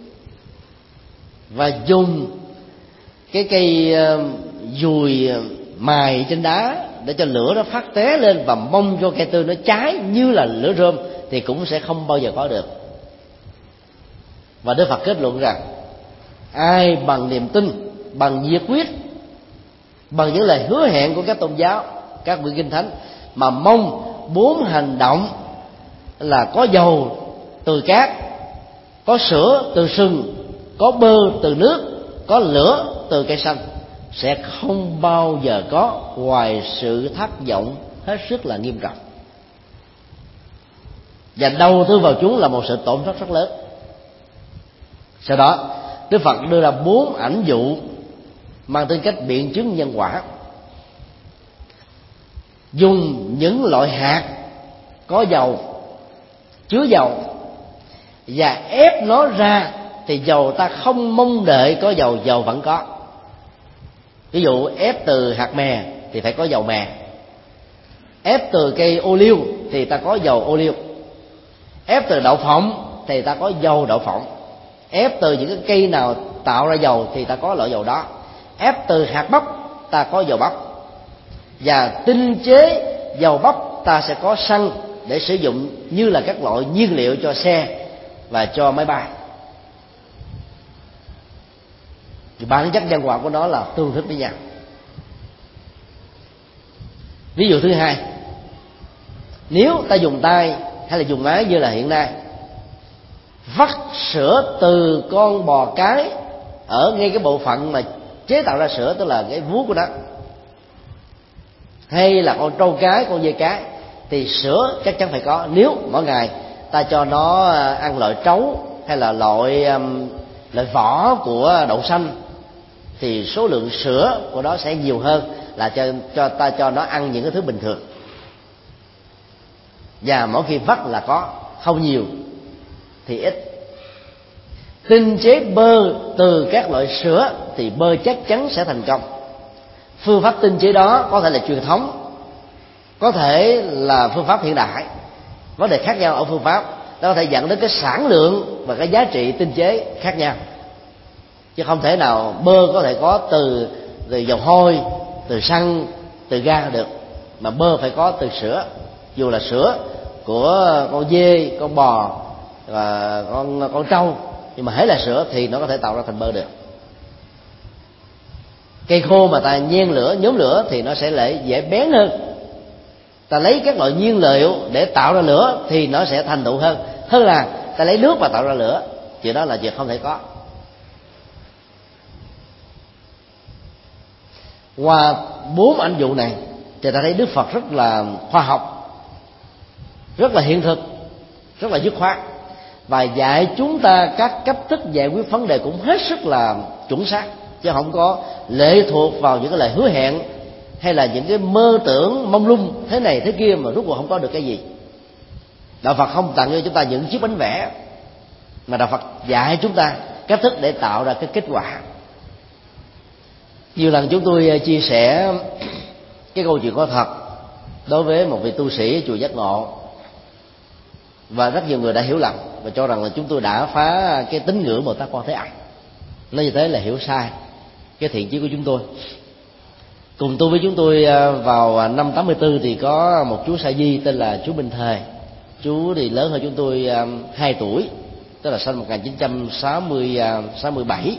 và dùng cái cây dùi mài trên đá để cho lửa nó phát té lên và mong cho cây tươi nó cháy như là lửa rơm, thì cũng sẽ không bao giờ có được. Và Đức Phật kết luận rằng ai bằng niềm tin, bằng nhiệt huyết, bằng những lời hứa hẹn của các tôn giáo, các quyển kinh thánh mà mong bốn hành động là có dầu từ cát, có sữa từ sừng, có bơ từ nước, có lửa từ cây xanh, sẽ không bao giờ có, ngoài sự thất vọng hết sức là nghiêm trọng. Và đầu tư vào chúng là một sự tổn thất rất lớn. Sau đó Đức Phật đưa ra bốn ảnh dụ mang tính cách biện chứng nhân quả. Dùng những loại hạt có dầu, chứa dầu và ép nó ra, thì dầu ta không mong đợi có dầu, dầu vẫn có. Ví dụ ép từ hạt mè thì phải có dầu mè, ép từ cây ô liu thì ta có dầu ô liu, ép từ đậu phộng thì ta có dầu đậu phộng, ép từ những cái cây nào tạo ra dầu thì ta có loại dầu đó, ép từ hạt bắp ta có dầu bắp, và tinh chế dầu bắp ta sẽ có xăng để sử dụng như là các loại nhiên liệu cho xe và cho máy bay. Thì bản chất nhân quả của nó là tương thích với nhau. Ví dụ thứ hai, nếu ta dùng tay hay là dùng máy như là hiện nay, vắt sữa từ con bò cái ở ngay cái bộ phận mà chế tạo ra sữa, tức là cái vú của nó, hay là con trâu cái, con dê cái, thì sữa chắc chắn phải có. Nếu mỗi ngày ta cho nó ăn loại trấu hay là loại loại vỏ của đậu xanh, thì số lượng sữa của nó sẽ nhiều hơn là cho cho ta cho nó ăn những cái thứ bình thường. Và mỗi khi vắt là có, không nhiều thì ít. Tinh chế bơ từ các loại sữa thì bơ chắc chắn sẽ thành công. Phương pháp tinh chế đó có thể là truyền thống, có thể là phương pháp hiện đại. Vấn đề khác nhau ở phương pháp, nó có thể dẫn đến cái sản lượng và cái giá trị tinh chế khác nhau. Chứ không thể nào bơ có thể có từ, từ dầu hôi, từ xăng, từ ga được, mà bơ phải có từ sữa. Dù là sữa của con dê, con bò và con con trâu, nhưng mà hễ là sữa thì nó có thể tạo ra thành bơ được. Cây khô mà ta nhen lửa, nhóm lửa thì nó sẽ lại dễ bén hơn. Ta lấy các loại nhiên liệu để tạo ra lửa thì nó sẽ thành tựu hơn hơn là ta lấy nước mà tạo ra lửa. Chuyện đó là việc không thể có. Qua bốn ảnh dụ này thì ta thấy Đức Phật rất là khoa học, rất là hiện thực, rất là dứt khoát, và dạy chúng ta các cách thức giải quyết vấn đề cũng hết sức là chuẩn xác, chứ không có lệ thuộc vào những cái lời hứa hẹn hay là những cái mơ tưởng mông lung thế này thế kia mà rốt cuộc không có được cái gì. Đạo Phật không tặng cho chúng ta những chiếc bánh vẽ, mà Đạo Phật dạy chúng ta cách thức để tạo ra cái kết quả. Nhiều lần chúng tôi chia sẻ cái câu chuyện có thật đối với một vị tu sĩ ở chùa Giác Ngộ, và rất nhiều người đã hiểu lầm và cho rằng là chúng tôi đã phá cái tín ngưỡng Bồ Tát Quan Thế Âm. Nói như thế là hiểu sai cái thiện chí của chúng tôi. Cùng tu với chúng tôi vào năm tám mươi tư thì có một chú Sa Di tên là chú Minh Thề. Chú thì lớn hơn chúng tôi hai tuổi, tức là sinh một nghìn chín trăm sáu mươi bảy,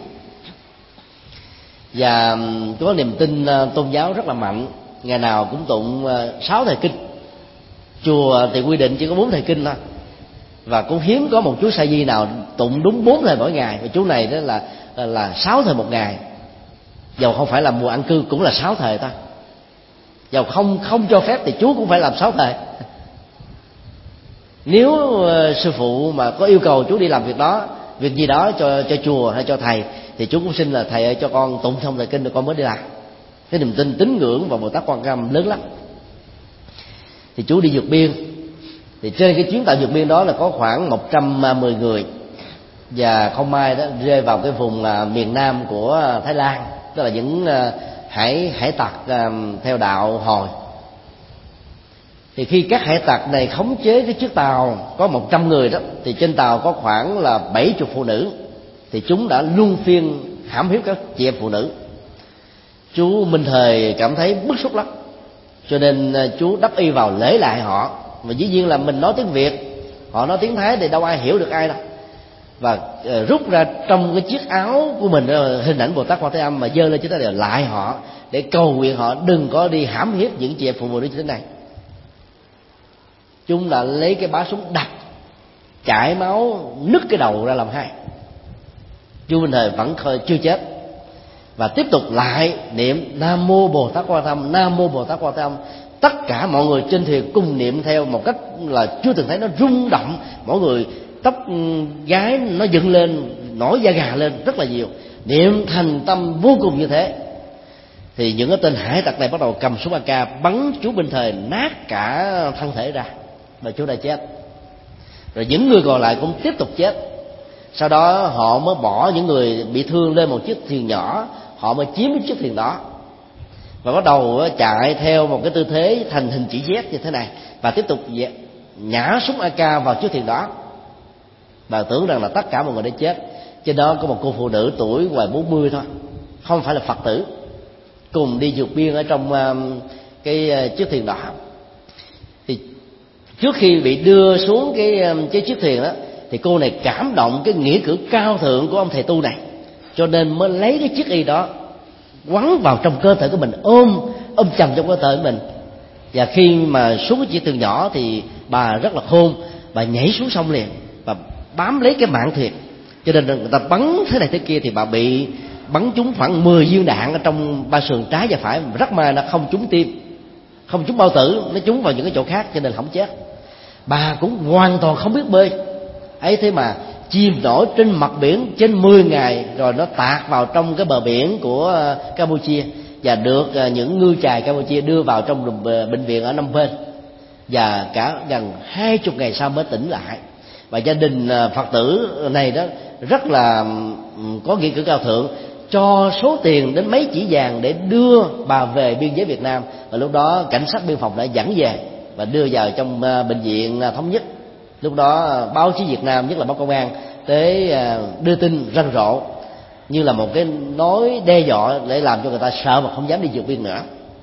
và có niềm tin tôn giáo rất là mạnh, ngày nào cũng tụng sáu thời kinh. Chùa thì quy định chỉ có bốn thời kinh thôi, và cũng hiếm có một chú Sa Di nào tụng đúng bốn thời mỗi ngày. Và chú này đó là là sáu thời một ngày, dầu không phải là mùa ăn cư cũng là sáu thời thôi, dầu không không cho phép thì chú cũng phải làm sáu thời. Nếu uh, sư phụ mà có yêu cầu chú đi làm việc đó, việc gì đó cho cho chùa hay cho thầy, thì chú cũng xin là thầy ơi cho con tụng xong thời kinh rồi con mới đi làm. Cái niềm tin tín ngưỡng vào Bồ Tát Quan Thế Âm lớn lắm. Thì chú đi vượt biên, thì trên cái chuyến tàu vượt biên đó là có khoảng một trăm mười người, và không may đó rơi vào cái vùng uh, miền nam của Thái Lan, tức là những uh, hải hải tặc uh, theo đạo Hồi. Thì khi các hải tặc này khống chế cái chiếc tàu có một trăm người đó, thì trên tàu có khoảng là bảy chục phụ nữ, thì chúng đã luân phiên hãm hiếp các chị em phụ nữ. Chú Minh Thời cảm thấy bức xúc lắm, cho nên chú đắp y vào lễ lại họ. Và dĩ nhiên là mình nói tiếng Việt, họ nói tiếng Thái thì đâu ai hiểu được ai đâu. Và uh, rút ra trong cái chiếc áo của mình uh, hình ảnh Bồ Tát Quan Thế Âm mà dơ lên, chúng ta đều lại họ để cầu nguyện họ đừng có đi hãm hiếp những chị em phụ nữ như thế này. Chúng đã lấy cái bá súng đập, chảy máu nứt cái đầu ra làm hai. Chú Minh Thời vẫn chưa chết, và tiếp tục lại niệm Nam Mô Bồ Tát Quan Thế Âm, Nam Mô Bồ Tát Quan Thế Âm. Tất cả mọi người trên thuyền cùng niệm theo một cách là chưa từng thấy, nó rung động. Mỗi người tóc gái nó dựng lên, nổi da gà lên rất là nhiều, niệm thành tâm vô cùng như thế. Thì những cái tên hải tặc này bắt đầu cầm súng a ca bắn chú Minh Thời nát cả thân thể ra, và chú đã chết. rồi những người còn lại cũng tiếp tục chết. Sau đó họ mới bỏ những người bị thương lên một chiếc thuyền nhỏ, họ mới chiếm cái chiếc thuyền đó và bắt đầu chạy theo một cái tư thế thành hình chữ Z như thế này, và tiếp tục nhả súng a ca vào chiếc thuyền đó, và tưởng rằng là tất cả mọi người đã chết. Trên đó có một cô phụ nữ tuổi ngoài bốn mươi thôi, không phải là Phật tử, cùng đi vượt biên ở trong cái chiếc thuyền đó. Thì trước khi bị đưa xuống cái cái chiếc thuyền đó, thì cô này cảm động cái nghĩa cử cao thượng của ông thầy tu này, cho nên mới lấy cái chiếc y đó quấn vào trong cơ thể của mình, ôm ôm chầm trong cơ thể của mình. Và khi mà xuống cái chiếc thuyền nhỏ thì bà rất là khôn, bà nhảy xuống sông liền và bám lấy cái mạn thuyền. Cho nên người ta bắn thế này thế kia thì bà bị bắn trúng khoảng mười viên đạn ở trong ba sườn trái và phải, rất may nó không trúng tim, không trúng bao tử, nó trúng vào những cái chỗ khác cho nên không chết. Bà cũng hoàn toàn không biết bơi ấy, thế mà chìm nổi trên mặt biển trên mười ngày, rồi nó tạt vào trong cái bờ biển của Campuchia và được những ngư chài Campuchia đưa vào trong bệnh viện ở Phnom Penh, và cả gần hai chục ngày sau mới tỉnh lại. Và gia đình Phật tử này đó rất là có nghĩa cử cao thượng, cho số tiền đến mấy chỉ vàng để đưa bà về biên giới Việt Nam. Và lúc đó cảnh sát biên phòng đã dẫn về và đưa vào trong bệnh viện Thống Nhất. Lúc đó báo chí Việt Nam, nhất là báo Công an, tới đưa tin rầm rộ như là một cái nói đe dọa để làm cho người ta sợ mà không dám đi vượt biên nữa.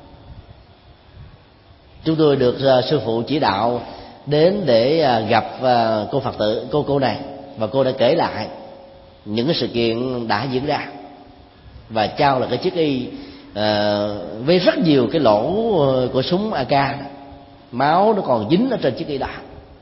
Chúng tôi được sư phụ chỉ đạo đến để gặp cô Phật tử cô cô này, và cô đã kể lại những cái sự kiện đã diễn ra và trao là cái chiếc y uh, với rất nhiều cái lỗ của súng a ca, máu nó còn dính ở trên chiếc y đó.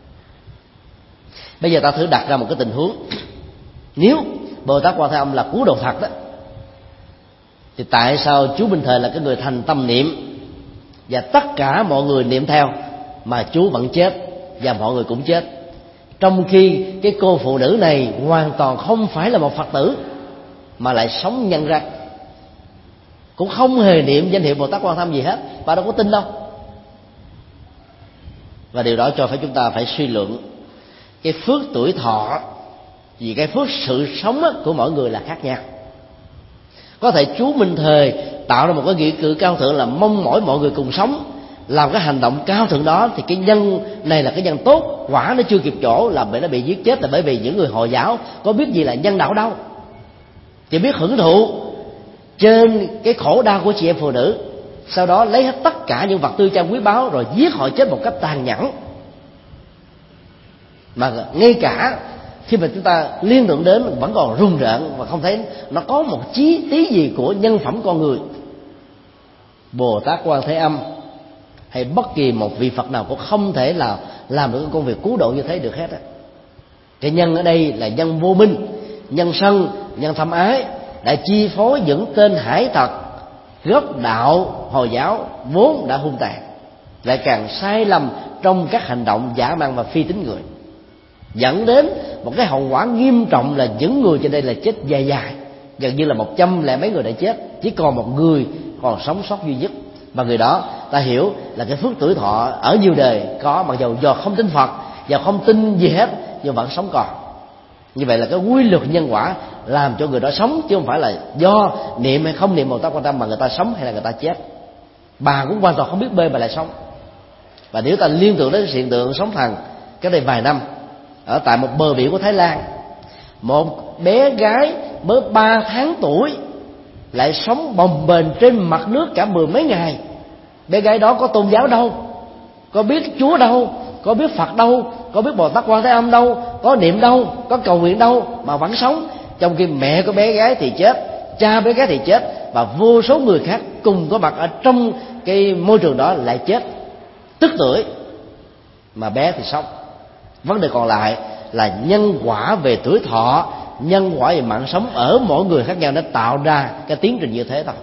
Bây giờ ta thử đặt ra một cái tình huống, nếu Bồ Tát Quan Thế Âm là cứu độ thật đó, thì tại sao chú Minh Thề là cái người thành tâm niệm và tất cả mọi người niệm theo mà chú vẫn chết và mọi người cũng chết, trong khi cái cô phụ nữ này hoàn toàn không phải là một Phật tử mà lại sống nhân răng, cũng không hề niệm danh hiệu Bồ Tát Quan Thế Âm gì hết, bà đâu có tin đâu. Và điều đó cho phải chúng ta phải suy luận cái phước tuổi thọ, vì cái phước sự sống của mỗi người là khác nhau. Có thể chú Minh Thề tạo ra một cái nghĩa cử cao thượng là mong mỏi mọi người cùng sống, làm cái hành động cao thượng đó, thì cái nhân này là cái nhân tốt, quả nó chưa kịp chỗ là bởi nó bị giết chết, là bởi vì những người Hồi giáo có biết gì là nhân đạo đâu, chỉ biết hưởng thụ trên cái khổ đau của chị em phụ nữ, sau đó lấy hết tất cả những vật tư trang quý báu rồi giết họ chết một cách tàn nhẫn. Mà ngay cả khi mà chúng ta liên tưởng đến vẫn còn run rợn và không thấy nó có một chí tí gì của nhân phẩm con người. Bồ Tát Quan Thế Âm hay bất kỳ một vị Phật nào cũng không thể là làm được cái công việc cứu độ như thế được hết á. Cái nhân ở đây là nhân vô minh, nhân sân, nhân tham ái đã chi phối những tên hải tặc gốc đạo Hồi giáo vốn đã hung tàn, lại càng sai lầm trong các hành động dã man và phi tín người, dẫn đến một cái hậu quả nghiêm trọng là những người trên đây là chết dài dài, gần như là một trăm lẻ mấy người đã chết, chỉ còn một người còn sống sót duy nhất. Và người đó ta hiểu là cái phước tuổi thọ ở nhiều đời có, mặc dù do không tin Phật và không tin gì hết nhưng vẫn sống còn. Như vậy là cái quy luật nhân quả làm cho người đó sống, chứ không phải là do niệm hay không niệm Bồ Tát Quan Tâm mà người ta sống hay là người ta chết. Bà cũng hoàn toàn không biết bơi mà lại sống. Và nếu ta liên tưởng đến hiện tượng sóng thần cách đây vài năm ở tại một bờ biển của Thái Lan, một bé gái mới ba tháng tuổi lại sống bồng bềnh trên mặt nước cả mười mấy ngày. Bé gái đó có tôn giáo đâu, có biết Chúa đâu, có biết Phật đâu, có biết Bồ Tát Quan Thế Âm đâu, có niệm đâu, có cầu nguyện đâu, mà vẫn sống. Trong khi mẹ của bé gái thì chết, cha bé gái thì chết, và vô số người khác cùng có mặt ở trong cái môi trường đó lại chết tức tuổi, mà bé thì sống. Vấn đề còn lại là nhân quả về tuổi thọ, nhân quả về mạng sống ở mỗi người khác nhau đã tạo ra cái tiến trình như thế thôi.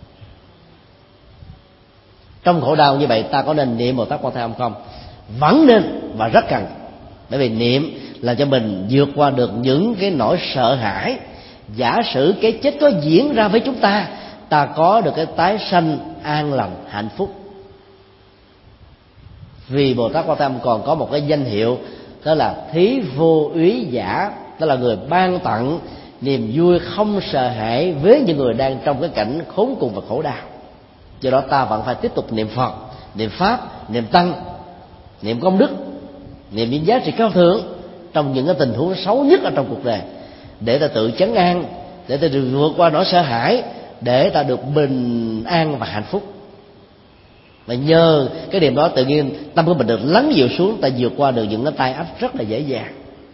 Trong khổ đau như vậy ta có nên niệm Bồ Tát Quan Thế Âm không? Vẫn nên và rất cần. Bởi vì niệm là cho mình vượt qua được những cái nỗi sợ hãi. Giả sử cái chết có diễn ra với chúng ta, ta có được cái tái sanh an lành hạnh phúc. Vì Bồ Tát Quan Thế Âm còn có một cái danh hiệu đó là thí vô úy giả, đó là người ban tặng niềm vui không sợ hãi với những người đang trong cái cảnh khốn cùng và khổ đau. Do đó ta vẫn phải tiếp tục niệm Phật, niệm Pháp, niệm Tăng, niệm công đức, niệm những giá trị cao thượng trong những cái tình huống xấu nhất ở trong cuộc đời, để ta tự trấn an, để ta được vượt qua nỗi sợ hãi, để ta được bình an và hạnh phúc. Và nhờ cái điểm đó tự nhiên tâm của mình được lắng dịu xuống, ta vượt qua được những cái tai ách rất là dễ dàng.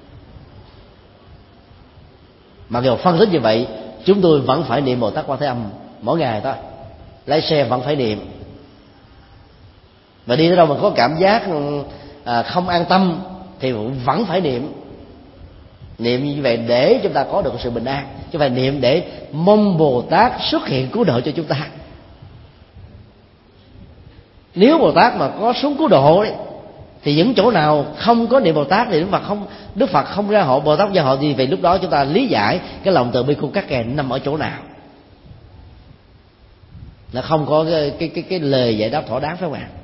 Mặc dù phân tích như vậy, chúng tôi vẫn phải niệm Bồ Tát Quan Thế Âm mỗi ngày thôi. Lái xe vẫn phải niệm. Và đi tới đâu mà có cảm giác à, không an tâm thì vẫn phải niệm. Niệm như vậy để chúng ta có được sự bình an, chứ không phải niệm để mong Bồ Tát xuất hiện cứu độ cho chúng ta. Nếu Bồ Tát mà có xuống cứu độ ấy, thì những chỗ nào không có niệm Bồ Tát thì Đức Phật không Đức Phật không ra hộ, Bồ Tát gia hộ, thì về lúc đó chúng ta lý giải cái lòng từ bi của các ngài nằm ở chỗ nào. Là không có cái cái cái, cái lời giải đáp thỏa đáng, phải không ạ?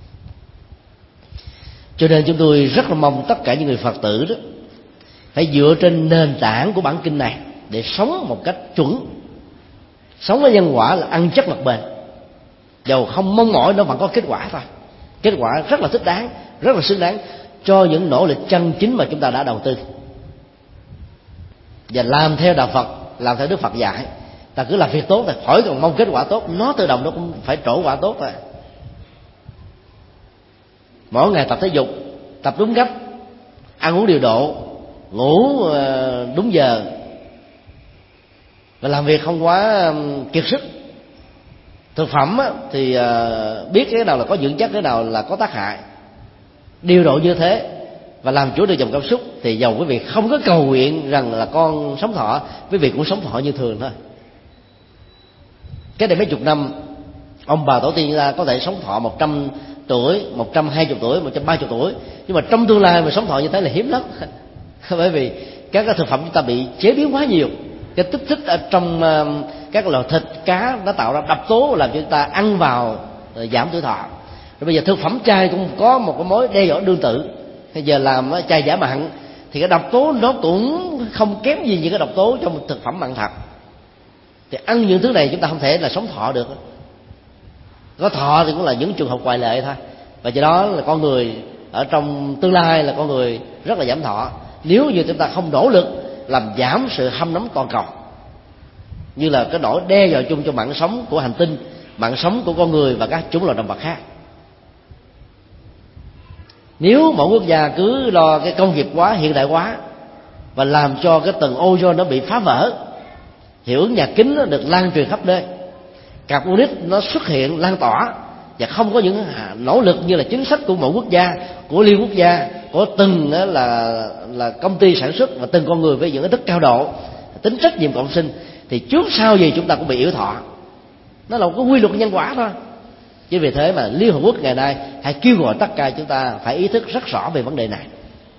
Cho nên chúng tôi rất là mong tất cả những người Phật tử đó phải dựa trên nền tảng của bản kinh này để sống một cách chuẩn. Sống với nhân quả là ăn chắc mặc bền, dầu không mong mỏi nó vẫn có kết quả thôi. Kết quả rất là thích đáng, rất là xứng đáng cho những nỗ lực chân chính mà chúng ta đã đầu tư. Và làm theo đạo Phật, làm theo Đức Phật dạy, ta cứ làm việc tốt thì khỏi còn mong kết quả tốt, nó tự động nó cũng phải trổ quả tốt rồi. Mỗi ngày tập thể dục, tập đúng cách, ăn uống điều độ, ngủ đúng giờ, và làm việc không quá kiệt sức. Thực phẩm thì biết cái nào là có dưỡng chất, cái nào là có tác hại, điều độ như thế và làm chủ được dòng cảm xúc, thì dầu quý vị không có cầu nguyện rằng là con sống thọ, quý vị cũng sống thọ như thường thôi. Cái này mấy chục năm, ông bà tổ tiên ta có thể sống thọ một trăm tuổi, một trăm hai mươi tuổi, một trăm ba mươi tuổi, nhưng mà trong tương lai mà sống thọ như thế là hiếm lắm. Bởi vì các cái thực phẩm chúng ta bị chế biến quá nhiều, cái tích thích ở trong các loại thịt cá nó tạo ra độc tố làm cho chúng ta ăn vào giảm tuổi thọ. Rồi bây giờ thực phẩm chay cũng có một cái mối đe dọa tương tự. Bây giờ làm chay giả mặn thì cái độc tố nó cũng không kém gì những cái độc tố trong thực phẩm mặn thật. Thì ăn những thứ này chúng ta không thể là sống thọ được. Có thọ thì cũng là những trường hợp ngoại lệ thôi. Và do đó là con người ở trong tương lai là con người rất là giảm thọ, nếu như chúng ta không nỗ lực làm giảm sự hâm nóng toàn cầu, như là cái nỗi đe dọa chung cho mạng sống của hành tinh, mạng sống của con người và các chủng loài động vật khác. Nếu mỗi quốc gia cứ lo cái công nghiệp hóa, hiện đại hóa và làm cho cái tầng ozone nó bị phá vỡ, hiệu ứng nhà kính nó được lan truyền khắp nơi, carbonic nó xuất hiện lan tỏa, và không có những nỗ lực như là chính sách của mỗi quốc gia, của liên quốc gia, của từng là là công ty sản xuất và từng con người với những cái đức cao độ, tính trách nhiệm cộng sinh, thì trước sau gì chúng ta cũng bị yểu thọ. Nó là một cái quy luật nhân quả thôi. Chứ vì thế mà Liên Hợp Quốc ngày nay hãy kêu gọi tất cả chúng ta phải ý thức rất rõ về vấn đề này,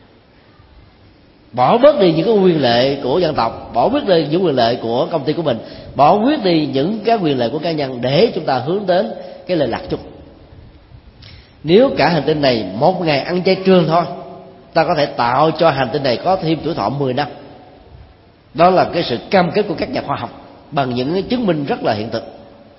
bỏ bớt đi những cái quyền lệ của dân tộc, bỏ bớt đi những quyền lệ của công ty của mình, bỏ quyết đi những cái quyền lệ của cá nhân để chúng ta hướng đến cái lệ lạc chung. Nếu cả hành tinh này một ngày ăn chay trường thôi, ta có thể tạo cho hành tinh này có thêm tuổi thọ mười năm. Đó là cái sự cam kết của các nhà khoa học bằng những cái chứng minh rất là hiện thực.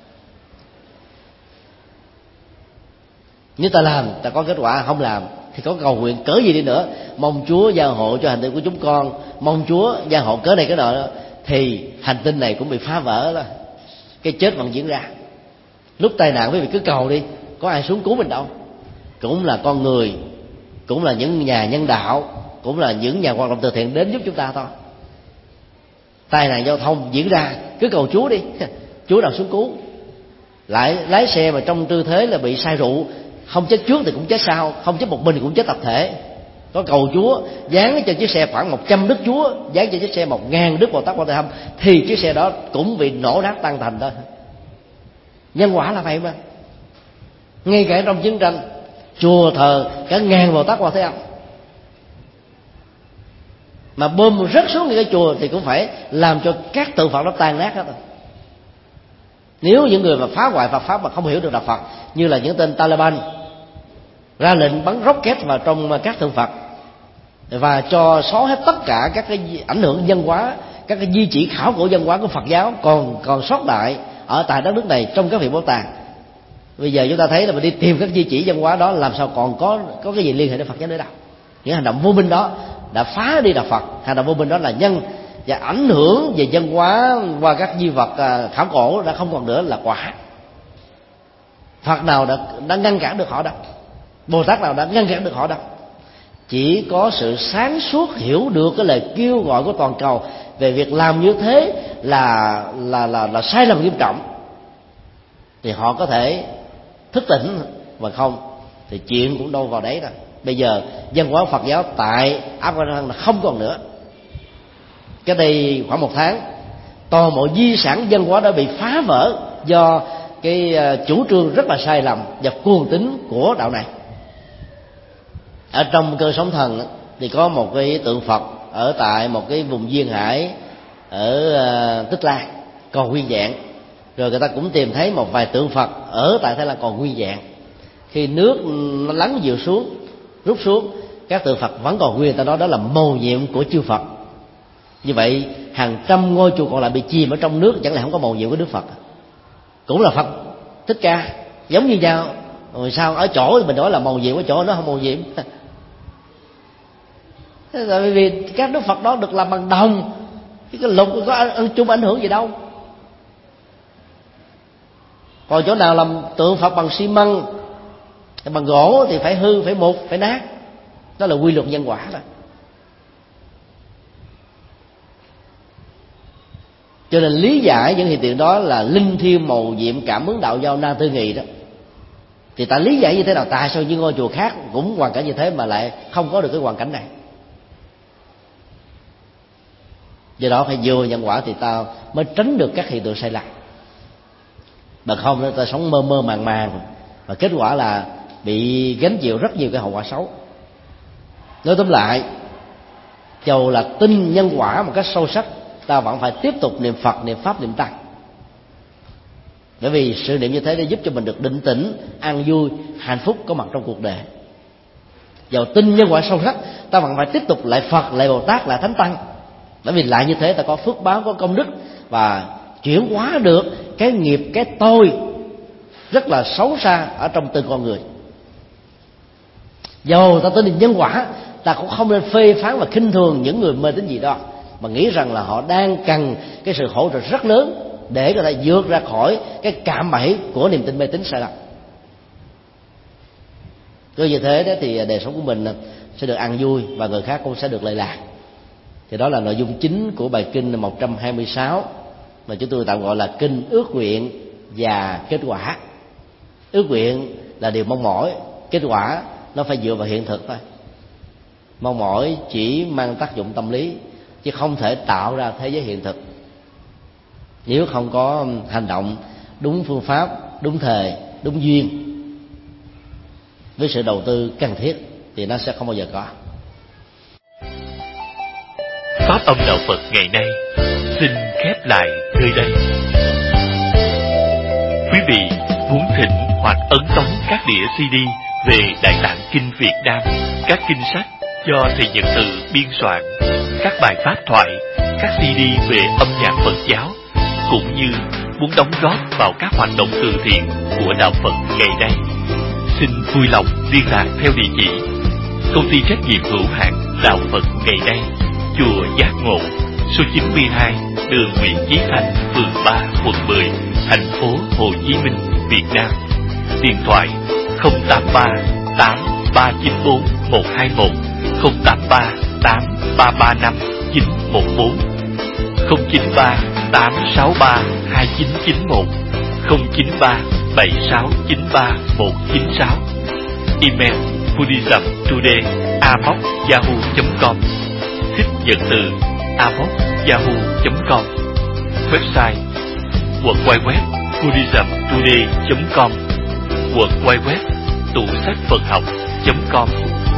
Nếu ta làm ta có kết quả, không làm thì có cầu nguyện cỡ gì đi nữa, mong Chúa gia hộ cho hành tinh của chúng con, mong Chúa gia hộ cỡ này cái nọ, thì hành tinh này cũng bị phá vỡ đó, cái chết vẫn diễn ra. Lúc tai nạn quý vị cứ cầu đi, có ai xuống cứu mình đâu. Cũng là con người, cũng là những nhà nhân đạo, cũng là những nhà hoạt động từ thiện đến giúp chúng ta thôi. Tai nạn giao thông diễn ra, cứ cầu Chúa đi, Chúa nào xuống cứu. Lại lái xe mà trong tư thế là bị say rượu, không chết trước thì cũng chết sau, không chết một mình thì cũng chết tập thể. Có cầu Chúa dán cho chiếc xe khoảng một trăm đức Chúa, dán cho chiếc xe một ngàn đức Bồ Tát Quan Thế Âm, thì chiếc xe đó cũng bị nổ nát tan thành thôi. Nhân quả là vậy mà. Ngay cả trong chiến tranh, chùa thờ cả ngàn Bồ Tát Quan Thế Âm, mà bom rớt xuống những cái chùa thì cũng phải làm cho các tượng Phật nó tan nát hết rồi. Nếu những người mà phá hoại Phật pháp mà không hiểu được đạo Phật, như là những tên Taliban ra lệnh bắn rocket vào trong các tượng Phật, và cho xóa hết tất cả các cái ảnh hưởng văn hóa, các cái di chỉ khảo cổ văn hóa của Phật giáo còn còn sót lại ở tại đất nước này trong các viện bảo tàng. Bây giờ chúng ta thấy là mình đi tìm các di chỉ văn hóa đó, làm sao còn có có cái gì liên hệ đến Phật giáo nữa đâu. Những hành động vô minh đó đã phá đi đạo Phật. Hành động vô minh đó là nhân, và ảnh hưởng về văn hóa qua các di vật khảo cổ đã không còn nữa là quả. Phật nào đã, đã ngăn cản được họ đâu, Bồ Tát nào đã ngăn cản được họ đâu. Chỉ có sự sáng suốt hiểu được cái lời kêu gọi của toàn cầu về việc làm như thế là là là, là sai lầm nghiêm trọng, thì họ có thể thức tỉnh, và không thì chuyện cũng đâu vào đấy rồi. Bây giờ văn hóa Phật giáo tại Afghanistan là không còn nữa. Cái đây khoảng một tháng, toàn bộ di sản văn hóa đã bị phá vỡ do cái chủ trương rất là sai lầm và cuồng tín của đạo này. Ở trong cơ sóng thần thì có một cái tượng Phật ở tại một cái vùng duyên hải ở Tích Lan còn nguyên vẹn. Rồi người ta cũng tìm thấy một vài tượng Phật ở tại Thái Lan còn nguyên vẹn. Khi nước nó lắng dịu xuống, rút xuống, các tượng Phật vẫn còn nguyên. Ta nói đó là mầu nhiệm của chư Phật. Như vậy hàng trăm ngôi chùa còn lại bị chìm ở trong nước, chẳng lẽ không có mầu nhiệm của Đức Phật? Cũng là Phật Thích Ca, giống như nhau. Rồi sao ở chỗ thì mình nói là mầu nhiệm, ở chỗ nó không mầu nhiệm? Bởi vì các Đức Phật đó được làm bằng đồng, cái lục có ăn chung ảnh hưởng gì đâu. Còn chỗ nào làm tượng Phật bằng xi măng, bằng gỗ thì phải hư, phải mục, phải nát. Đó là quy luật nhân quả đó. Cho nên lý giải những hiện tượng đó là linh thiêng mầu nhiệm cảm ứng đạo giao na tư nghị đó, thì ta lý giải như thế nào? Tại sao những ngôi chùa khác cũng hoàn cảnh như thế mà lại không có được cái hoàn cảnh này? Do đó phải vô nhân quả thì ta mới tránh được các hiện tượng sai lầm. Bằng không ta sống mơ mơ màng màng, và kết quả là bị gánh chịu rất nhiều cái hậu quả xấu. Nói tóm lại, dầu là tin nhân quả một cách sâu sắc, ta vẫn phải tiếp tục niệm Phật, niệm Pháp, niệm Tăng. Bởi vì sự niệm như thế để giúp cho mình được định tĩnh, an vui, hạnh phúc có mặt trong cuộc đời. Dầu tin nhân quả sâu sắc, ta vẫn phải tiếp tục lại Phật, lại Bồ Tát, lại Thánh Tăng. Bởi vì lại như thế ta có phước báo, có công đức, và chuyển hóa được cái nghiệp, cái tôi rất là xấu xa ở trong từng con người. Dầu ta tin nhân quả, ta cũng không nên phê phán và khinh thường những người mê tín gì đó, mà nghĩ rằng là họ đang cần cái sự hỗ trợ rất lớn để có thể vượt ra khỏi cái cạm bẫy của niềm tin mê tín sai lầm. Cứ như thế đó thì đời sống của mình sẽ được an vui, và người khác cũng sẽ được lợi lạc. Thì đó là nội dung chính của bài kinh một trăm hai mươi sáu mà chúng tôi tạm gọi là kinh ước nguyện và kết quả. Ước nguyện là điều mong mỏi, kết quả nó phải dựa vào hiện thực thôi. Mong mỏi chỉ mang tác dụng tâm lý, chứ không thể tạo ra thế giới hiện thực. Nếu không có hành động đúng phương pháp, đúng thời, đúng duyên, với sự đầu tư cần thiết, thì nó sẽ không bao giờ có. Pháp âm đạo Phật ngày nay xin khép lại nơi đây. Quý vị muốn thỉnh hoặc ấn tống các đĩa xê đê về Đại Tạng Kinh Việt Nam, các kinh sách do thầy Nhật Từ biên soạn, các bài pháp thoại, các xê đê về âm nhạc Phật giáo, cũng như muốn đóng góp vào các hoạt động từ thiện của đạo Phật ngày nay, xin vui lòng liên lạc theo địa chỉ công ty trách nhiệm hữu hạn đạo Phật ngày nay, chùa Giác Ngộ, số chín mươi hai đường Nguyễn Chí Thanh, phường ba, quận mười, thành phố Hồ Chí Minh, Việt Nam. Điện thoại không tám ba tám ba chín bốn một hai một, không tám ba tám ba ba năm chín một bốn, không chín ba tám sáu ba hai chín chín một, không chín ba bảy sáu chín ba một chín sáu. Email buddhismtoday a m o c yahoo chấm com, thích Nhật Từ a m o c yahoo chấm com. Website w w w chấm buddhismtoday chấm com, w w w tủ sách Phật học chấm com.